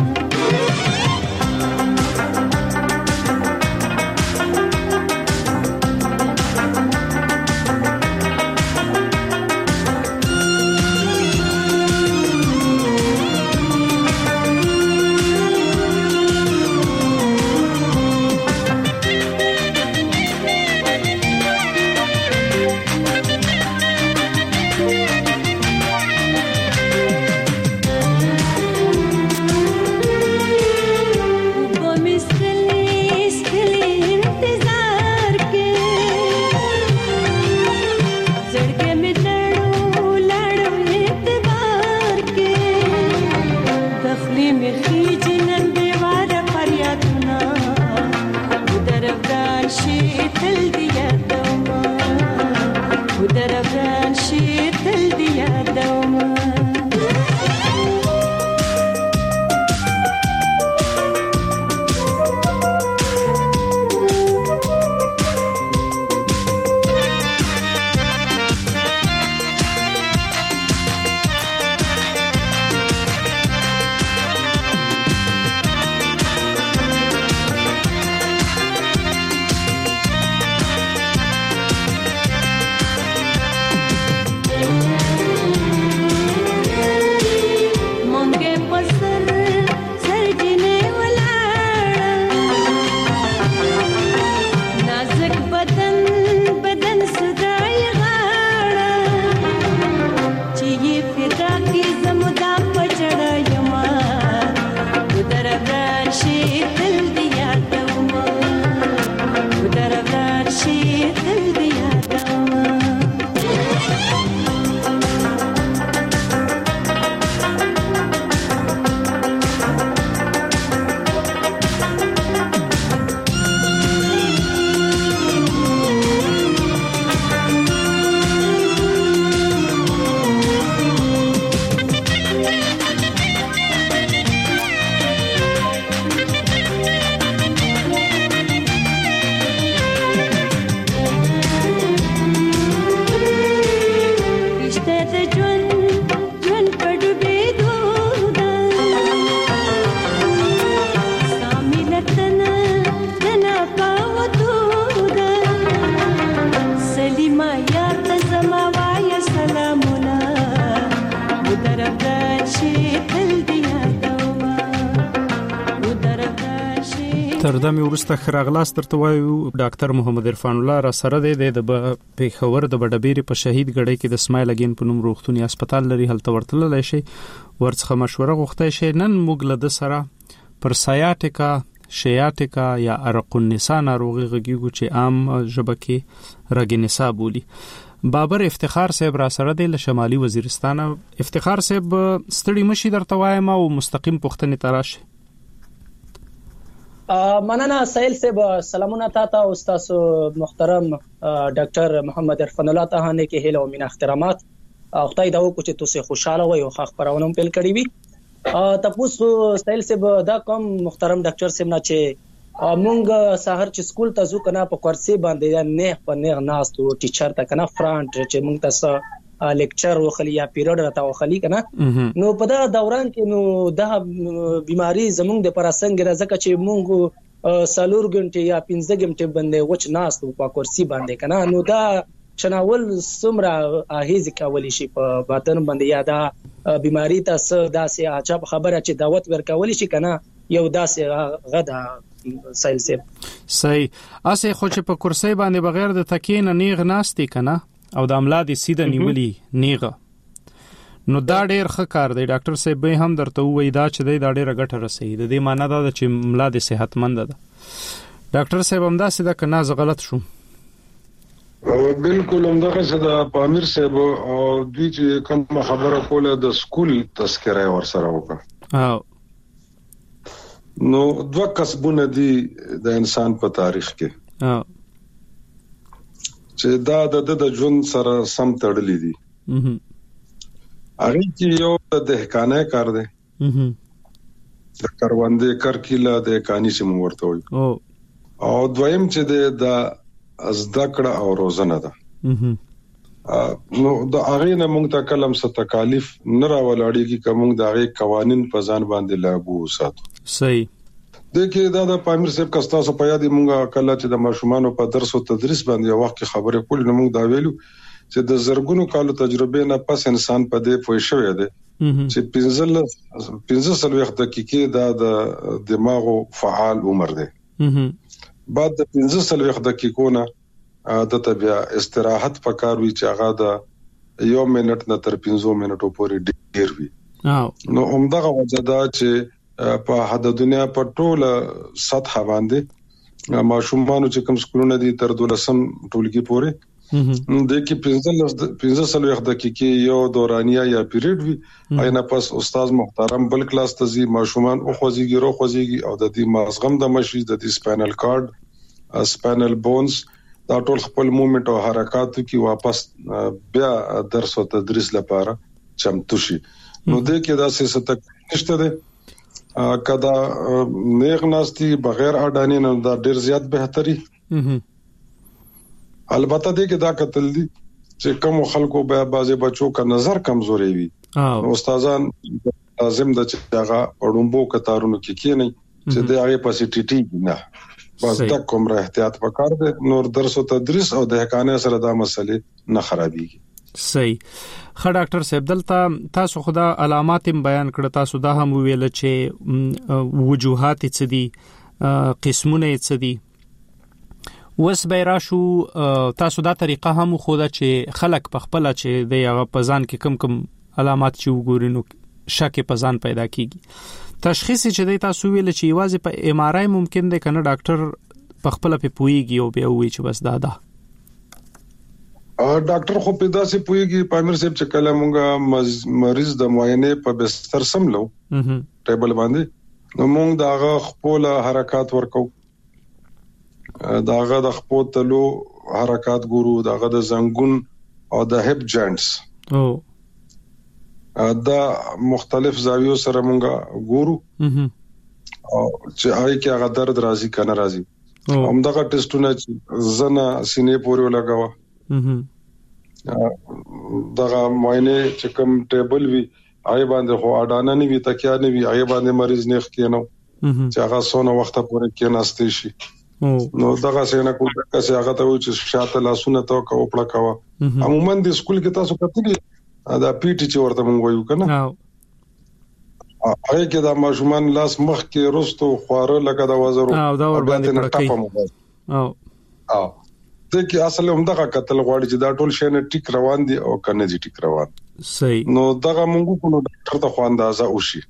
تر دمه ورسته خراغلاس ترته وایو ډاکټر محمد عرفان الله را سره دی د پیښور د بډبيري په شهید غړي کې د اسماعیل اگین په نوم روغتونی هسپتال لري هلته ورتللی شي ورڅخه مشوره غوښته شي نن موږ له سره پر سیاټیکا شیاټیکا یا عرق النساء ناروغي غږیږو چې عام ژبه کې رګ نساء بولی بابر افتخار صاحب را سره دی له شمالي وزیرستان افتخار صاحب ستړي مشي درته وایم او مستقیم پښتنې تراشه مننه سهیل صاحب سلامونه تاسو او تاسو محترم ډاکټر محمد عرفان الله ته نه کې هیله او مینا احترامات خدای دا وکړي چې تاسو خوشاله وي او ښه خبرونه پیل کړی وي تاسو سهیل صاحب دا کوم محترم ډاکټر صاحب نه چې مونږ سحر چې سکول ته ځو کنه په کورسي باندې نه په نه ناس او ټیچر ته کنه فرانټ چې مونږ تاسو لیکچر وخلی یا پیریډ راته وخلی کنه نو په دا دوران کې نو دا بیماری زمونږ د پراسنګ راځکه چې مونږ سالور غنټه یا پنځه غنټه باندې وچ ناس په کورسي باندې کنه نو دا چناول سمرا هیڅ کولې شي په باطن باندې یا دا بیماری تاسو داسې عجب خبره چې دعوت ورکول شي کنه یو داسې غدا سایل سیب صحیح اسه خو چې په کورسي باندې بغیر د تکین نیغ ناشتي کنه او د عمله د سیده نیولي نیغه نو دا ډېر ښه کار دی ډاکټر صاحب به هم درته وایي دا چې دا ډېر غټه رسي د دې معنی دا چې عمله د صحتمند ده ډاکټر صاحب هم دا سیده کنه ز غلط شو بالکل همدغه څه د پامیر صاحب او دوی چې کوم خبره کوله د سکول تذکره ورسره وکړه او نو دوه کسبونه دي د انسان په تاریخ کې چې دا د د ژوند سره سم تړلې دي. هغه کې یو د دهقانه کار دی د کروندې کرکیلا د کانی چې موږ ورته وایو او دویم چې د ازدکړه او روزنه ده. نو د هغه نه موږ ته کلم څه تکالیف نه راولاړيږي کوم د هغه قوانين په ځان باندې لاګو وساتو. صحیح. دغه دا د پامیر صاحب کستا سو په یاد موږ کله چې د ماشومان په درس او تدریس باندې یو وخت خبرې کول نو موږ دا ویلو چې د زرګونو کالو تجربه نه پس انسان په دې پوه شوی دی چې پنځه پنځه وخت دقیقې دا د دماغو فعال عمر دی. بعد د پنځه وخت دقیقو نه د طبيعه استراحت پکار وی چې هغه د یو منټ نه تر پنځه منټو پورې ډیر وي. نو همدغه وجه دا چې په حد دنیا په ټوله سطح باندې ماشومان چې کوم سکولونه دي تر دولسم ټولګي پورې د کې پنځه پنځه وخت دقیقې یو دورانیه یا پیریډ وي اینا پس استاد محترم بل کلاس ته زی ماشومان او خوځيږي رو خوځيږي او د دې مازغم د مشي د دې سپاینل کارډ سپاینل بونز دا ټول خپل موومېنټ او حرکاتو کې واپس بیا درس او تدریس لپاره چمتو شي. نو د کې دا څه ست نشته ده کدا نیغ ناستي بغیر اډانی نه دا ډیر زیات بهتري. البته دې کې دا قتل دي چې کوم خلکو به بعضي بچو کا نظر کمزوري وي نو استادان لازم د چې هغه پړومبو کتارونو کې کې نه چې د هغه پاسټیټي نه بس د کوم را احتیاط وکړ د نور درس او تدریس او د حقانه سره دا مسلې نه خرابيږي. صحیح. خا ډاکټر صاحب دلته تاسو خدا علامات بیان کړ تاسو دا هم ویل چې وجوهات څه دي قسمونه څه دي وس بیره شو تاسو دا طریقه هم خو دا چې خلک په خپل چې د هغه پزان کې کم کم علامات چې وګورینو شک پزان پیدا کیږي. تشخیص چې د تاسو ویل چې یوازې په ام ار آی ممکن دی کنه ډاکټر په خپل په پويږي او بیا وی چې بس دا ده. ډاکټر خو پیدا سي پويږي پامیر صاحب چې کله مونږه مریض د معاینه په بستر سملو ټیبل باندې نو مونږ داغه خپل حرکت ورکو داغه د خپل تلو حرکت ګورو داغه د زنګون او د هپ جوائنټس او دا مختلف زاویو سره مونږه ګورو او چې آی کې هغه درد راځي کنه راځي هم دغه ټیسټونه چې زنه سینې پورې لګاوه دغه معاینه چې کوم ټیبل وی آی باندې خو اډانه نه وی تکیا نه وی آی باندې مریض نه کېنو چې هغه سونه وخت پورې کې ناشته شي نو دغه څنګه کوم څه هغه ته و چې شاته لاسونه تو کو پړه کاوه عموما د سکول کې تاسو کتلی دا پی ټی چې ورته مونږ وایو کنه هغه کې دا ماشومان لاس مخ کې رستو خواره لکه دا وزرو او دا ور باندې کړی او او د کې اصل هم دغه قتل غواړي چې دا ټول شنه ټیک روان دي او کنه دي ټیک روان. صحیح. نو دغه مونږ کو ډاکټر ته خو اندازه وشي.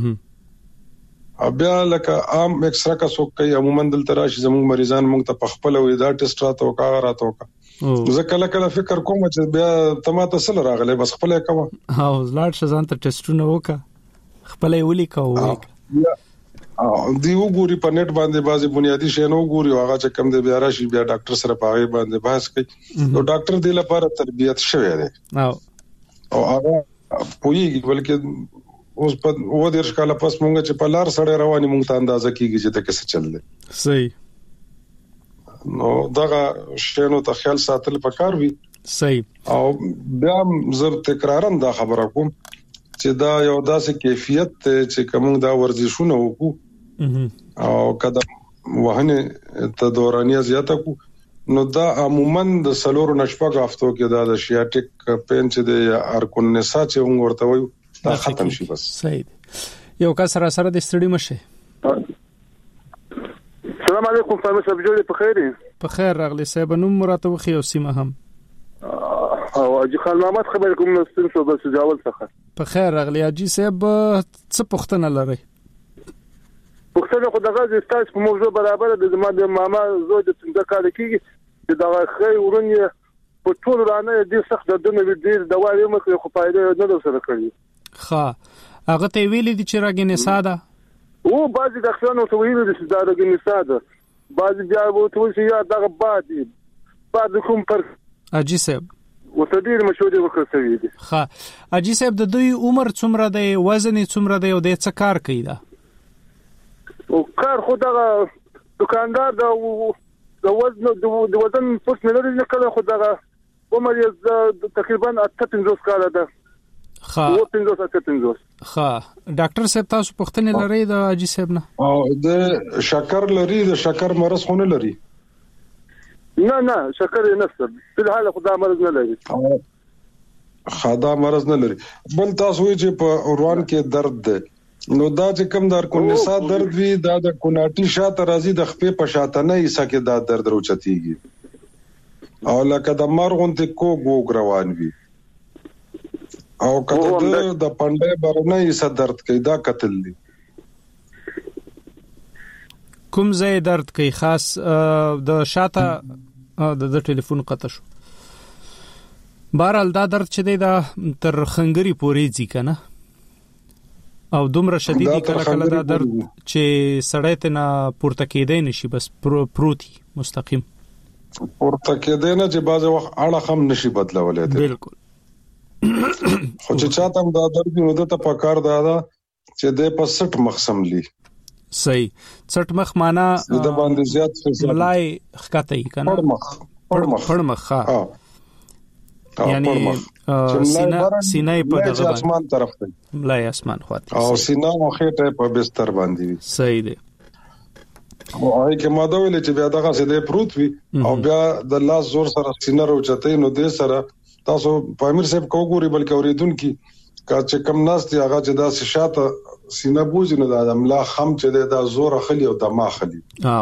بیا لکه عام ایکسرا کا څوک کوي عموما دلته راشي زموږ مریضان موږ ته پخپل وې دا ټیسټ راته او کاغه راته وکړه زه کله کله فکر کوم چې بیا تماته سره راغله بس خپل کوه او لاړ شزان ته ټیسټونه وکړه خپل ویلي کوو او دی وګوري په نت باندې بازي بنیادی شی نو وګوري هغه چې کم دی بیا راشي بیا ډاکټر سره پاغي باندې بحث کوي نو ډاکټر دی لپاره تربیت شوی دی او او هغه پویږي بلکې اوس په و د ښکاله پس مونږ چې په لار سره رواني مونږ ته اندازه کیږي چې ته څه چل دی. صحیح. نو دغه شنو ته خیال ساتل پکار وي. صحیح. او بیا زر تکرارم دا خبره کوم چې دا یو داسې کیفیت ته چې کوم دا ورزشونه وکړو او کله وهنه ته دورانیه زیاته کو نو دا عموما د سلور نشپګ هفتو کې دا د شیاټیک پین چې د ارکون نسا چې موږ ورته وایو دا ختم شي بس. صحیح. یو کا سره سره د ستړي مشه. السلام علیکم فامیل صاحب جوړ په خیر په خیر راغلی صاحب نوم مراتب خو او سیمه هم او اجي خان محمد خبر کوم نو ستاسو شو بس جواب څخه په خیر راغلی اجي صاحب څه پوښتنه لري پوښتنه خو دغه د تاسو په موضوع برابر د زما د ماما زوی د څنګه کار کوي چې دا خیر ورنه په ټول رانه د سخت د دنه ډیر دوا یې مخه خو پایده نه سره کړی ښه هغه ته ویلې دي چې راګنې ساده او بعضی د خلانو ته ویلې دي چې دا راګنې ساده بعضی بیا وو ته چې یا دغه بعد بعد کوم پر اجي صاحب ورته ډیر مشورې وکړې شوې دي. ښه اجي صاحب د دوی عمر څومره دی، وزن څومره دی او د څه کار کوي دا؟ او کار خو دا دکاندار دا د وزن د وزن پوس نه لري، کله خو دا عمر یې تقریبا اته پنځوس کاله ده. ښه او پنځوس اته پنځوس. ښه ډاکټر صاحب تاسو پوښتنه لرئ د اجي صاحب نه؟ او د شکر لري، د شکر مرض خو نه لري؟ نه نه شکر یې نشته، په حال خدا مرض نه لري. خدا مرض نه لري. بل تاسو چې په روان کې درد ده، نو دا چې کوم در کو نسا درد وی دا د کوناټي شاته راځي، د خپې په شاته نه ایسه کې دا درد روچتيږي، او لکه د مرغونته کو ګوګ روان وي، او کته د پنده برنه ایسه درد کوي، دا قتل دي. کوم ځای درد کوي خاص د شاته د د ټلیفون قطع شو؟ بهرحال دا درد چې دی دا تر خنګري پورې ځي کنه، او دومره شدید کله کله دا درد چې سړی ته نه پورته کېدای نشي، بس پروتي مستقیم پورته کېدای نه چې بعض وخت اړه هم نشي بدلولای. بالکل. خو چې چاته دا درد نو د ته پکار دا دا چې د په سټ مخسم لی. صحیح. څټ مخ معنا د باندې زیات څه ملای خکته کنه، پړ مخ پړ مخ پړ مخ ها، یعنی سینه سینه په دغه اسمان طرف ته ملای اسمان خواته، او سینه او خېټه په بستر باندې وي. صحیح دی. او هغه کې ماده ویل چې بیا دغه سده پروت وي، او بیا د لاس زور سره سینه روچته نو د سره تاسو په امیر صاحب کو ګوري، بلکې اوریدونکو کا چې کم ناس دی هغه چې دا شاته سینه بوزي نو د املا خم چې د زور خلی او د ما خلی.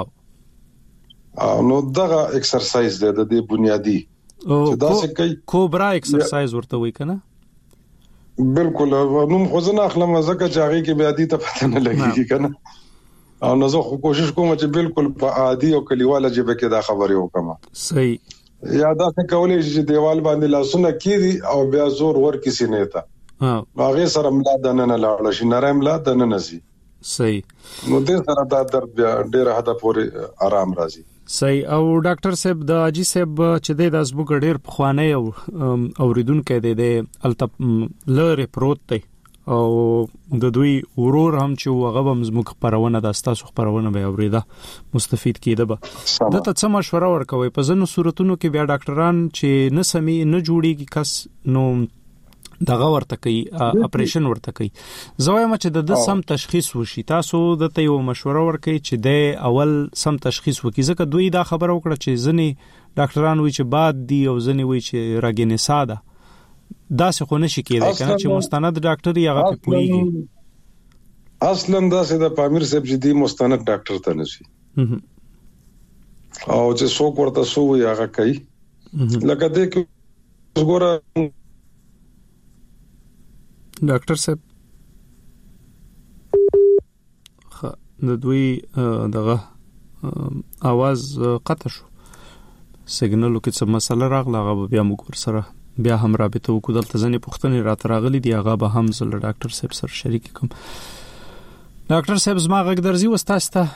او نو دغه ایکسرسایز دی د دې بنیادی چې دا څه کوي، کوبرا ایکسرسایز ورته وای کنه. بالکل. نو خو زه نه اخلم ځکه چې هغه کې بیا دي ته پته نه لګیږي کنه، او نو زه خو کوشش کوم چې بالکل په عادي او کلیواله جبه کې دا خبرې وکم. صحیح. یا دا څه کولای چې دیوال باندې لاسونه کیږي او بیا زور ور کې سینې ته ها هغه سره ملا دنه نه لاړ شي، نرم ملا دنه نزي. صحیح. نو دې سره دا درد بیا ډېر حدا پورې آرام راځي. صحیح. او ډاکټر صاحب د اجي صاحب چې د داسبو ډېر په خوانه او اوریدونکو د دې التپ لره پروت دی، او د دوی ورور هم چې هغه هم زموږ خبرونه د استاسو خبرونه به اوریدا مستفید کیده به د ته څه مشوره ورکوي په ځینو صورتونو کې بیا ډاکټران چې نه سمي نه جوړيږي کس نو دغه ورته کوي اپریشن ورته کوي. زوایم چې د سم تشخیص وشي، تاسو د ته یو مشوره ورکړي چې د اول سم تشخیص وکړي، ځکه دوی دا خبره وکړه چې ځنی ډاکټران وایي چې باد دی او ځنی وایي چې راګینې ساده، دا څه خو نشي کېدای کنه چې مستند ډاکټر یې هغه پوریږي. اصلا دا څه د پامیر صاحب چې دی مستند ډاکټر ته نشي، او چې څوک ورته سو وي هغه کوي. لکه دې کې وګوره ډاکټر صاحب خ د دوی دغه आवाज قطع شو، سیګنالو کې څه مسله راغله، هغه بیا موږ سره بیا هم رابطه وکړو. دلته ځنې پوښتنې راته راغلي دي، هغه به هم زه له ډاکټر صاحب سره شریک کوم. ډاکټر صاحب زما غږ درځي وستاسو ته؟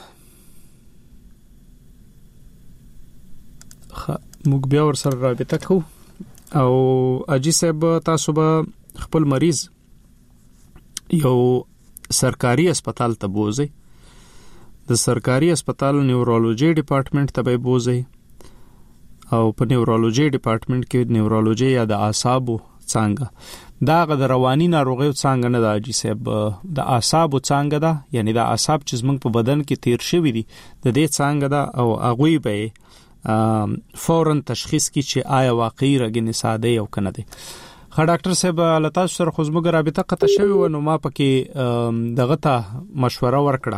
خ موږ بیا ور سره رابطه کوو. او اجي صاحب تاسو به خپل مریض یو سرکاري هسپتال ته بوزي، د سرکاري هسپتال نیورولوژي ډپارټمنټ ته به بوزي، او په نیورولوژي ډپارټمنټ کې نیورولوژي یا د اعصابو څنګه دا غد رواني ناروغیو څنګه نه د اجي صاحب د اعصابو څنګه دا، یعنی د اعصاب چې زموږ په بدن کې تیر شوی دي د دې څنګه دا، او هغه به فورن تشخیص کی چې آیا واقعي راګینې ساده یو کنه دي. خا ډاکټر صاحب لتا سره خو زموږ رابطه قطع شوی و، نو ما پکې دغه ته مشوره ورکړه،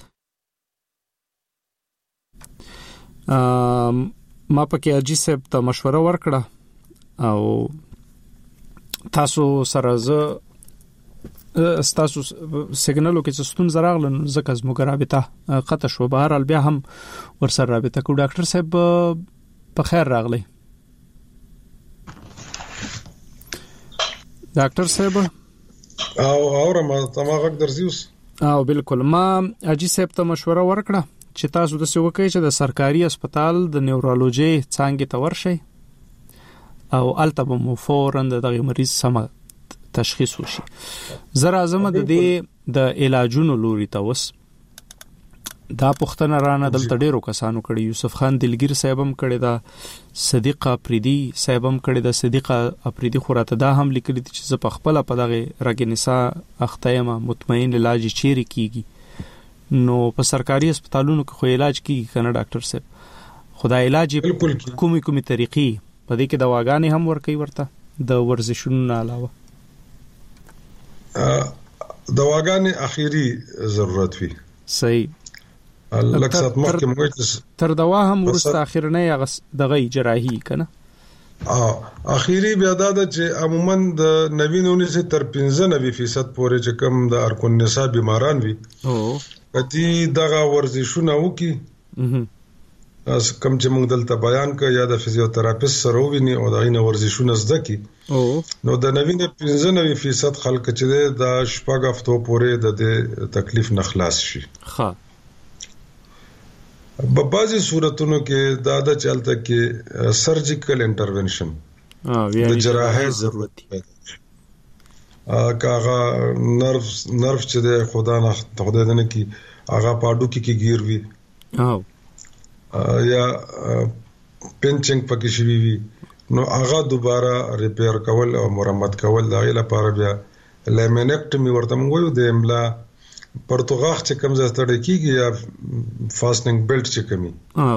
ما پکې اجي صاحب ته مشوره ورکړه، او تاسو سره زه تاسو سیګنالو کې څه ستون زراغله زکه زموږ رابطه قطع شو. بهر بیا هم ور سره رابطه کو. ډاکټر صاحب په خیر راغلی. ډاکټر صاحب او اورم ته ما غږ درځي اوس؟ او بالکل. ما اجي صاحب ته مشوره ورکړه چې تاسو د څه وکړئ چې د سرکاري هسپتال د نیورولوژي څنګه ته ورشئ، او الته مو فورن دغه مریض سم تشخیص وشي. زه راځم د دې د علاجونو لوري ته وس دا پښتنه رانه دلته ډیرو کسانو کړي. یوسف خان دلګیر صاحب هم کړي دا، صدیق افریدي صاحب هم کړي دا. صدیق افریدي خوراته دا هم لیکلي چې زه په خپل په دغه رګنسا اختیمه مطمئن علاج چیرې کیږي. نو په سرکاري هسپتالونو کې خو علاج کیږي کنه ډاکټر صاحب؟ خدای علاج کومي کومي طریقې په دې کې دواګانې هم ورکوي ورته د ورزشونو نه علاوه؟ دواګانې اخیری ضرورت وي. صحیح. لکه سات مخکې موږ تر دوا هم ورسته اخیرنه یا دغه جراحي کنه. ا اخیری بیا دا چې عموما د نوینونی سے تر پنځه نوي فیصد پورې چې کم د ارکون نساء بیماران وي او کدي دغه ورزشونه وکي اس کم چې موږ دلته بیان کړ یا د فزیوتراپیست سره ویني او د عین ورزشونه زده کی او نو د نوینه پنځه نوي فیصد خلک چې د شپږ هفتو پورې د تکلیف نه خلاص شي. ها په بعضي صورتونو کې دا د چلته کې سرجیکل انټرونشن اه د جراحي ضرورت دی. ا کاغه نرف نرف چې د خدا نه خدای دې نه کی هغه پاډو کې کې گیر وی او یا پنچنګ پکې شوی وی نو هغه دوباره ریپیر کول او مرمت کول دا لپاره بیا لیمینیکټمی ورته موږ د املا پرتګاغ چې کوم ځای ستړي کیږي یا فاستنګ بیلټ چې کمی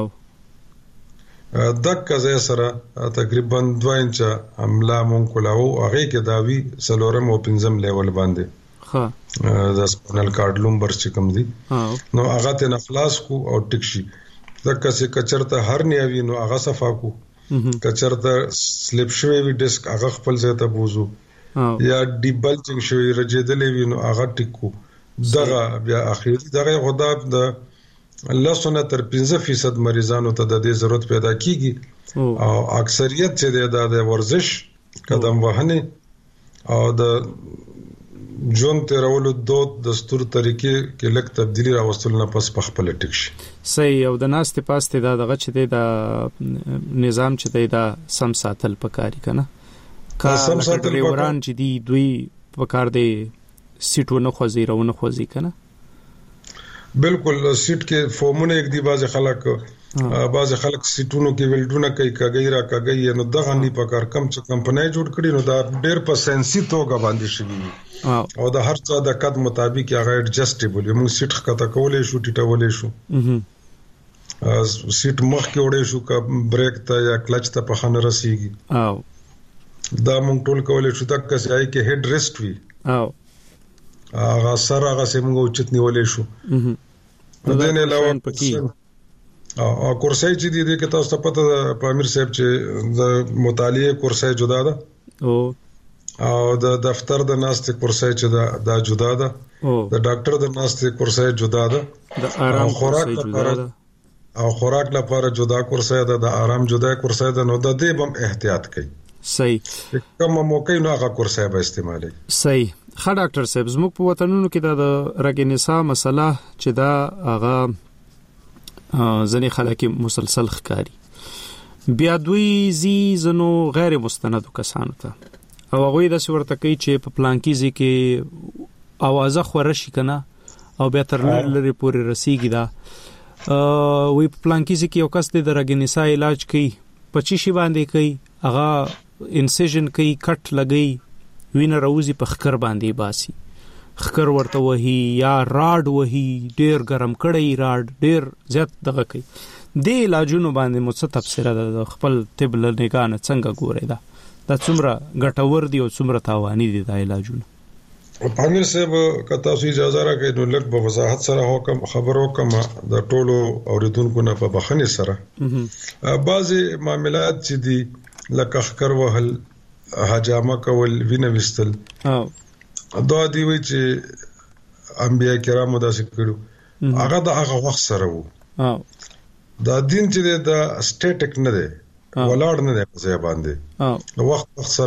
او دک ځای سره تقریبا دوه انچه عمله مونږ کولاو هغه کې داوی سلورم او پنځم لیول باندې ها د سپینل کارډ لومبر چې کوم دي نو هغه ته نخلاص کو او ټکشي دک چې کچرته هر نیوي نو هغه صفا کو کچرته سلیپ شوی وی ډیسک هغه خپل ځای ته بوزو یا ډیبلجنګ شوی رجیدلې وی نو هغه ټکو دغه بیا اخیری دغه غداب د لسونه تر پنځه فیصد مریضانو ته د دې ضرورت پیدا کیږي او اکثریت چې د ورزش قدم وهنه او د جون تیرولو دود دستور طریقې کې لک تبدیلی راوستل نه پس په خپل ټیک شي. صحیح. او د ناس ته پاسته دا دغه چې د نظام چې دا سم ساتل پکاري کنه کا سم ساتل وران چې دی دوی پکار دی سیټونه خوځي راونه خوځي کنه. بالکل سیټ کې فورمونه یک دی باز خلک باز خلک سیټونو کې ویلډونه کوي کګی را کګی نو دغه نی پکار کم چې کمپنۍ جوړ کړي نو دا ډېر په سنسي توګه باندې شي او د هر څه د قد مطابق هغه ایڈجسټیبل موږ سیټ خطا کولې شو ټیټولې شو سیټ مخ کې وړې شو کا بریک ته یا کلچ ته په خنه رسیږي او دا موږ ټول کولې شو تک چې آی کې هډ ریسټ وي او هغه سره هغه سیمه اوچت نیولې شو نو د نه علاوه پکې او کورسای چې دی د کتاب ته پته په امیر صاحب چې د مطالعه کورسای جدا ده او او د دفتر د ناستې کورسای چې دا دا جدا ده د ډاکټر د ناستې کورسای جدا ده د آرام خوراک لپاره او خوراک لپاره جدا کورسای ده د آرام جدا کورسای ده نو د دې بم احتیاط کوي. صحیح. کوم موقع نو هغه کورسای به استعمالي. صحیح. خا ډاکټر صاحب زموږ په وطنونو کې د رګنسا مسله چې دا هغه ځنې خلک مسلسل ښکاری بیا دوی زی زنو غیر مستند کسانو ته او هغه د ورته کوي چې په پلانکیزي کې اوازه خورشي کنه او به تر لری پورې رسیږي دا وی په پلانکیزي کې یو کس د رګنسا علاج کوي پچی شي باندې کوي هغه انسیژن کوي کټ لګي وینه راوزی په خکر باندې باسي خکر ورته وهي یا راډ وهي ډیر ګرم کړي راډ ډیر زیات دغه کوي د علاجونو باندې مو څه تفسیر ده خپل طب له نگاه نه څنګه ګوري دا د څومره ګټور دي او څومره تاواني دي د علاجونو؟ امیر صاحب کته سو اجازه راکړئ نو لږ په وضاحت سره حکم خبرو کوم د ټولو اوریدونکو نه په بخښنې سره بعضي معاملات چې دي لکه خکر وهل حجامه کول وینه وستل او دا دی وی چې انبیاء کرامو داسې کړو هغه د هغه وخت سره وو او دا دین چې د سټیټیک نه دی ولاړ نه دی په ځای باندې او وخت وخت سره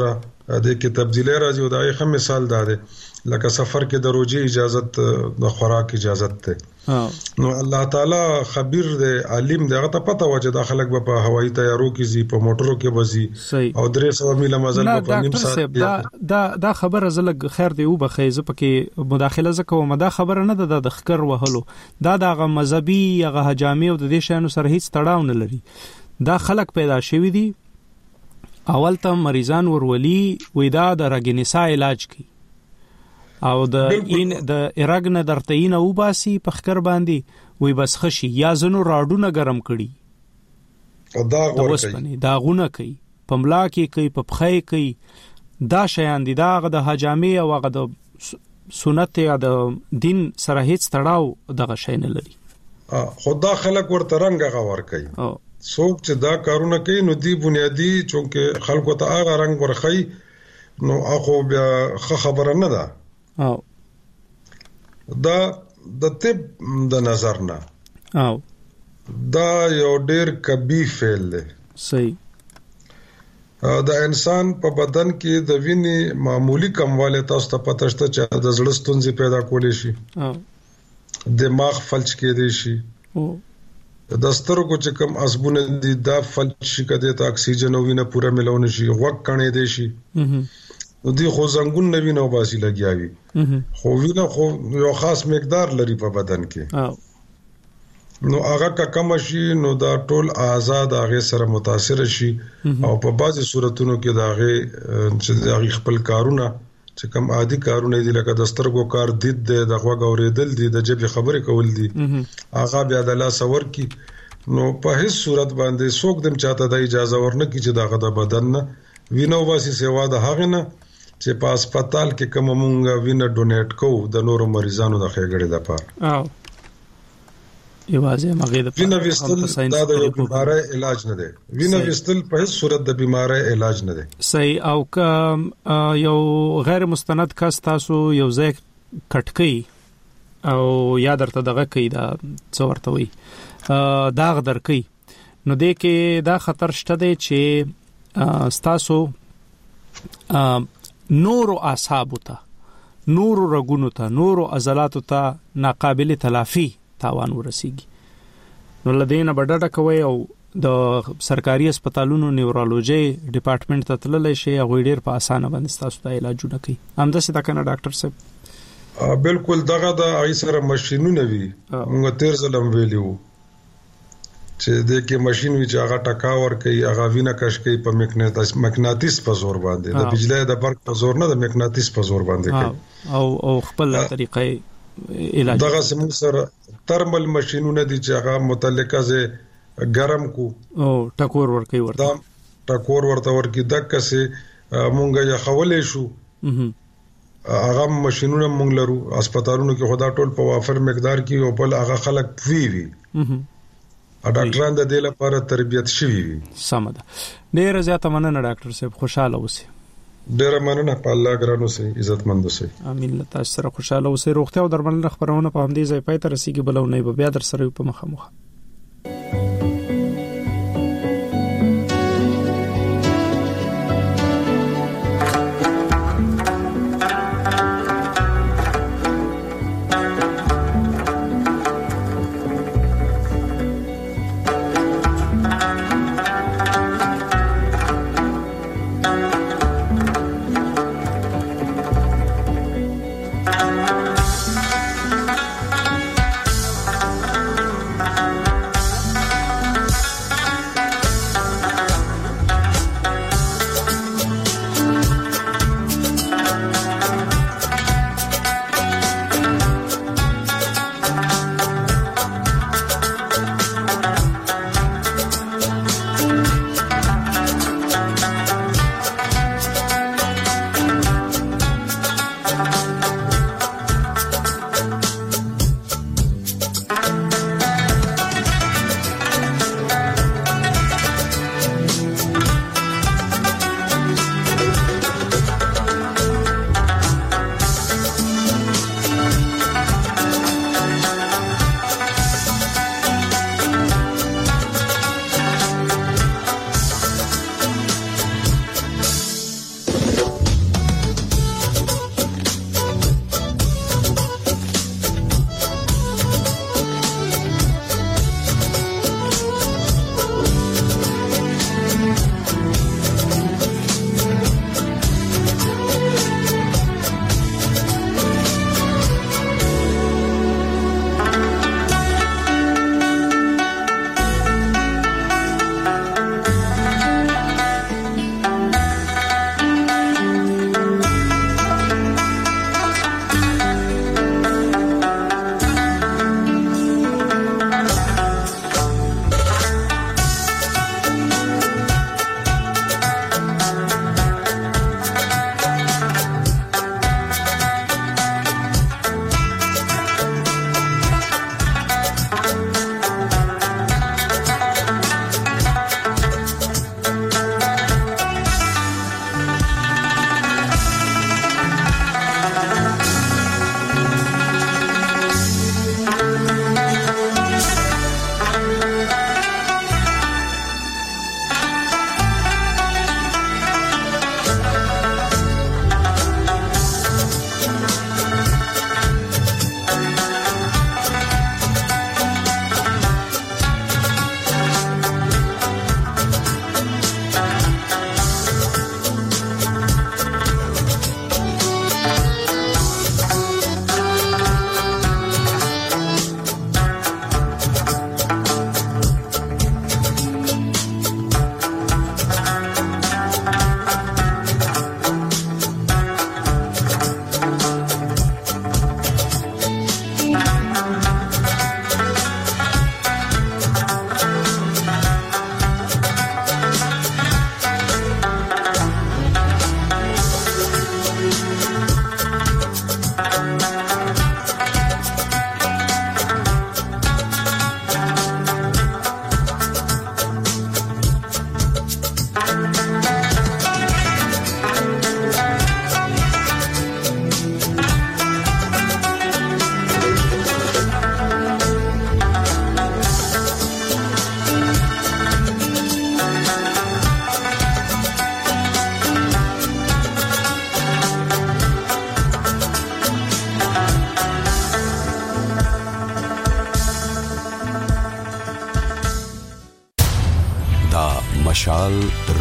د کې تبدیلی راځي او دا یو مثال ده لکه سفر کې د روزي اجازه د خوراک اجازه ته نو الله تعالی خبير دی عالم دی هغه ته پته و چې د خلک په هوایي تیارو کې زی په موټرو کې وزي او درې سو میله مزل په نیم سات دا دا دا خبره زلګ خیر دی او بخیزه پکې مداخله زکه مدا خبره نه ده د خکر وهلو دا د مذهبي هغه حجامي او د دې شانو سره هیڅ تړاو نه لري دا خلک پیدا شوی دي اول ته مریضان ورولي وېدا د رګنیسا علاج کوي او د این د ارګ نه درته این او باسي په خکر باندې وې بس خشي یا زنو راډونه ګرم کړي او دا ورکړي دا غونه کوي پملا کې کوي په پخې کوي دا شیان دي دا د حجامي او غ د سنت یا د دین سره هیڅ تړاو دغه شی نه لري خدا خلک ورته رنګ غور کوي څوک چې دا کارونه کوي نو دی بنیادی چونکه خلکو ته هغه رنګ ورخی نو هغه بیا خبره نه ده او دا د طب د نظر نه او دا یو ډیر کبي فعل دی صحیح د انسان په بدن کې د وینې معمولی کمواله تاسو ته پته شته چې د زړه ستونزې پیدا کولې شي او دماغ فلج کېدی شي او د سترګو چې کوم اسبونه دي دا فلج شي کده ته اکسیجن او وینه پوره ملون شي وق کڼې دي شي نو دی خو زنګون نوی نو باسي لګیاوي خو وینه خو یو خاص مقدار لري په بدن کې نو هغه کا کم شي نو دا ټول آزاد هغه سره متاثر شي او په بعضي صورتونو کې دا هغه چې هغه خپل کارونه چې کوم عادي کارونه دي لکه د سترګو کار دید د غوږ اوریدل دي د جبه خبرې کول دي هغه بیا د لاس ور کی نو په هیڅ صورت باندې څوک دم چاته د اجازه ورنه کی چې دغه د بدن نه وینو واسي سیوا د هغه نه چې په هسپتال کې کوم مونږه وینه ډونیټ کوو د نورو مریضانو د خېګړې لپاره او یوازې مغه د وینه وستل دا د بیماری علاج نه دی وینه وستل په هیڅ صورت د بیماری علاج نه دی صحیح او که یو غیر مستند کس تاسو یو ځای کټکی او یا درته دغه کوي دا څو ورته وي داغ درکې نو دې کې دا خطر شته دی چې تاسو نورو اعصابو ته نورو رګونو ته نورو عضلاتو ته ناقابل تلافي تاوان ورسیږي نو لدینه بډډه کوي او د سرکاري هسپتالونو نیورولوژي ډپارټمنټ ته تللی شي هغه ډیر په اسانه باندې تاسو ته علاجونه کوي همداسې دا کنه ډاکټر صاحب بالکل دغه د ایسره ماشينونه وي موږ تیر ځلم ویلیو چې د کې ماشين وی چې هغه ټکاور کوي هغه وینه کش کوي په مغناطیس مغناطیس په زور باندې د بجلی د برق په زور نه د مغناطیس په زور باندې کوي او او خپل طریقې علاج دغه سم سره ترمل ماشينونه دي چې هغه متعلقه زه ګرم کو او ټکور ور کوي ورته ټکور ورته ور کوي دغه سه مونږه یا خولې شو هغه ماشينونه مونږ لرو هسپتالونو کې خدا ټول په وافر مقدار کې او بل هغه خلک وی وی ا ډاکټران د دې لپاره تربيت شوي وي سمده ډیر زیاته مننه ډاکټر صاحب خوشاله اوسئ ډیر مننه په الله ګرانو سي عزت مند اوسئ امين تاسو سره خوشاله اوسئ روغتیا او درملنه خبرونه په همدې ځای پای ته رسیدي بلونه به بیا در سره په مخه مخه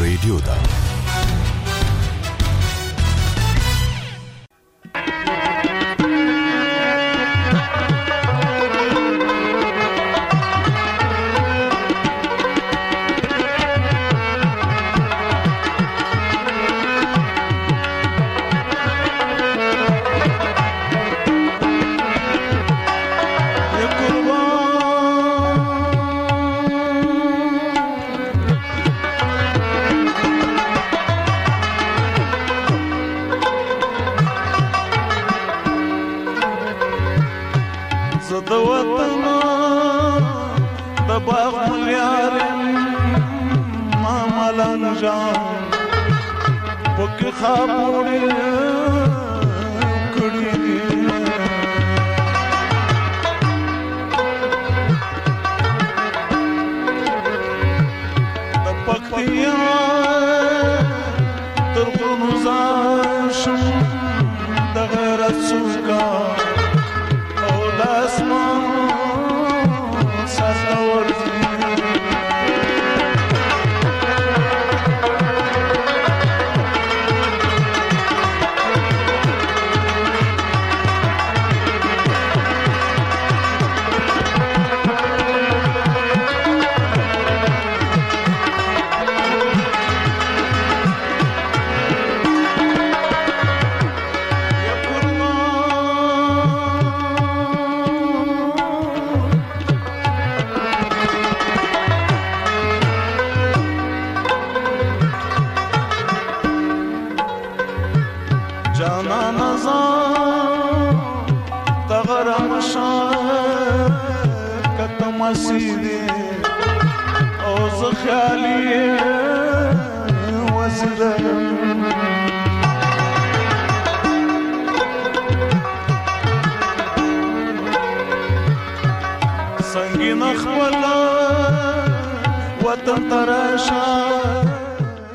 ریډیو ده. سنگین خپل وطن تراشا